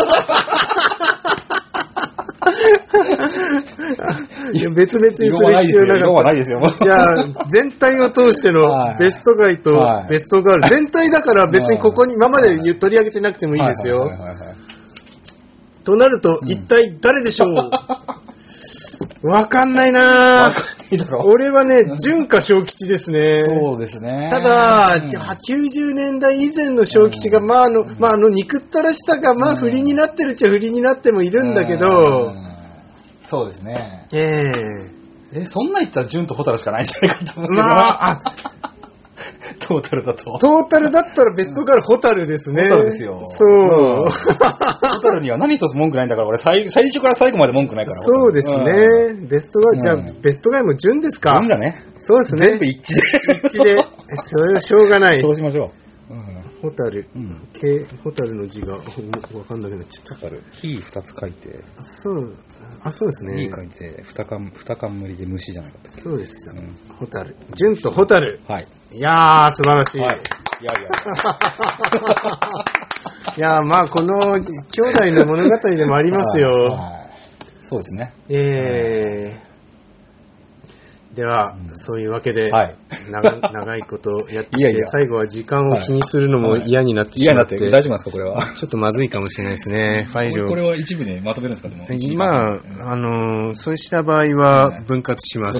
いや別々にする必要なかった。じゃあ、全体を通してのベストガイとベストガール。はい、全体だから別にここに今まで取り上げてなくてもいいですよ。となると、一体誰でしょう？わ、うん、かんないなぁ。俺はね、純か小吉ですね。
そうですね。
ただ、うん、きゅうじゅうねんだい以前の小吉が、まああの、うん、まああの、憎ったらしさが、まあ不利になってるっちゃ不利になってもいるんだけど、うん
そうですね。
え
えー、え、そんな言ったら純と蛍しかないんじゃないかと思う。
まあ、あ、
トータルだと。
トータルだったらベストガール蛍ですね。
蛍ですよ。
そう。
蛍には何一つ文句ないんだから、俺最最初から最後まで文句ないから。
そうですね。うん、ベストガール、じゃあ、うん、ベストガールも純ですか？
純だね。
そうですね。
全部一致で。
一致で。それはしょうがない。
そうしましょう。
ホタル、ホタルの字がわかんなくなっちゃった。
火二つ書いて。
そう、あ、そうですね。
火書いて、二冠、二冠りで虫じゃなかった。
そうです。ホタル。純とホタル。
はい。
いやー、素晴らしい。はい。
いやいや。
いやー、まあ、この兄弟の物語でもありますよ。はい。
そうですね。
えー。では、うん、そういうわけで、はい、長, 長いことやってていやいや、最後は時間を気にするのも嫌になってしまって、
はいはい、嫌になって大丈夫なんですか、これは。
ちょっとまずいかもしれないですね、ファイルを。
これは一部でまとめるんですか、でも。
まあ、あのー、そうした場合は分割します。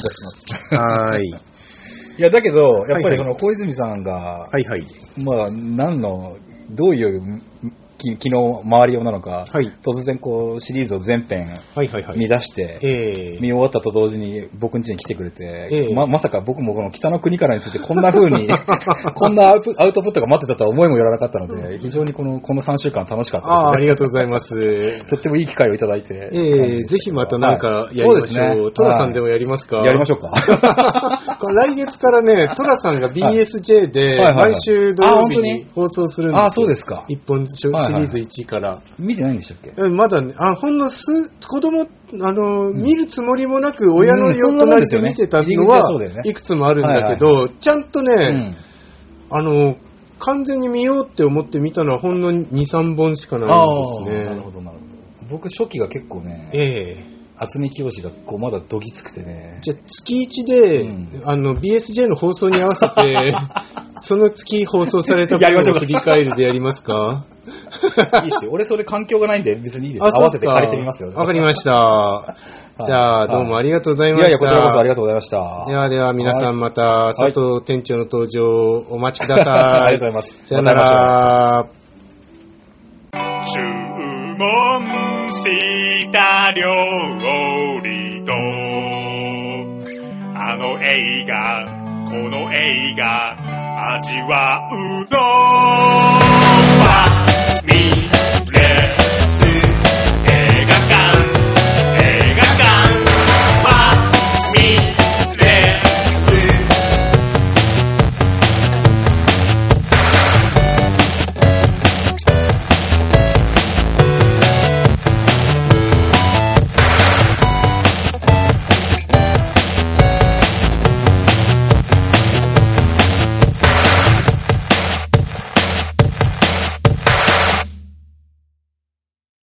はい。
いや、だけど、やっぱりこの小泉さんが、
はいはい。
まあ、何の、どういう、昨日周り用なのか、はい、突然こうシリーズを全編見出して、はいはいはいえー、見終わったと同時に僕ん家に来てくれて、えーま、まさか僕もこの北の国からについてこんな風にこんなアウトプットが待ってたとは思いもよらなかったので、非常にこのこのさんしゅうかん楽しかったです、ね、
あ, ありがとうございますと
ってもいい機会をいただいて、
えー、ぜひまたなんかやりましょう、はい、うね、トラさんでもやりますか、
はい、やりましょうか
来月からねトラさんが ビーエスジェー で毎週土曜日に放送するんですよ。
あ、そうですか。
一本シリーズいちから
見てないんでしたっけ？
まだね、あ、ほんのす、子供、あの、うん、見るつもりもなく親の隣で見てたのは、いくつもあるんだけど、はいはいはい、ちゃんとね、うん、あの、完全に見ようって思って見たのはほんのに、さんぼんしかないんですね。
なるほど、なるほど。僕、初期が結構ね、
ええ
渥美清がこうまだどぎつくてね。
じゃあ月いちで、うん、あの ビーエスジェー の放送に合わせてその月放送された分を振り返るでやりますか？
いいですよ。俺それ環境がないんで別にいいです。合わせて借りてみますよ。
わかりました。じゃあどうもありがとうございました。
いやいやこちらこそありがとうございました。
ではでは皆さんまた佐藤店長の登場をお待ちください。
ありがとうございます。
さよなら。
注文した料理とあの映画この映画味わうの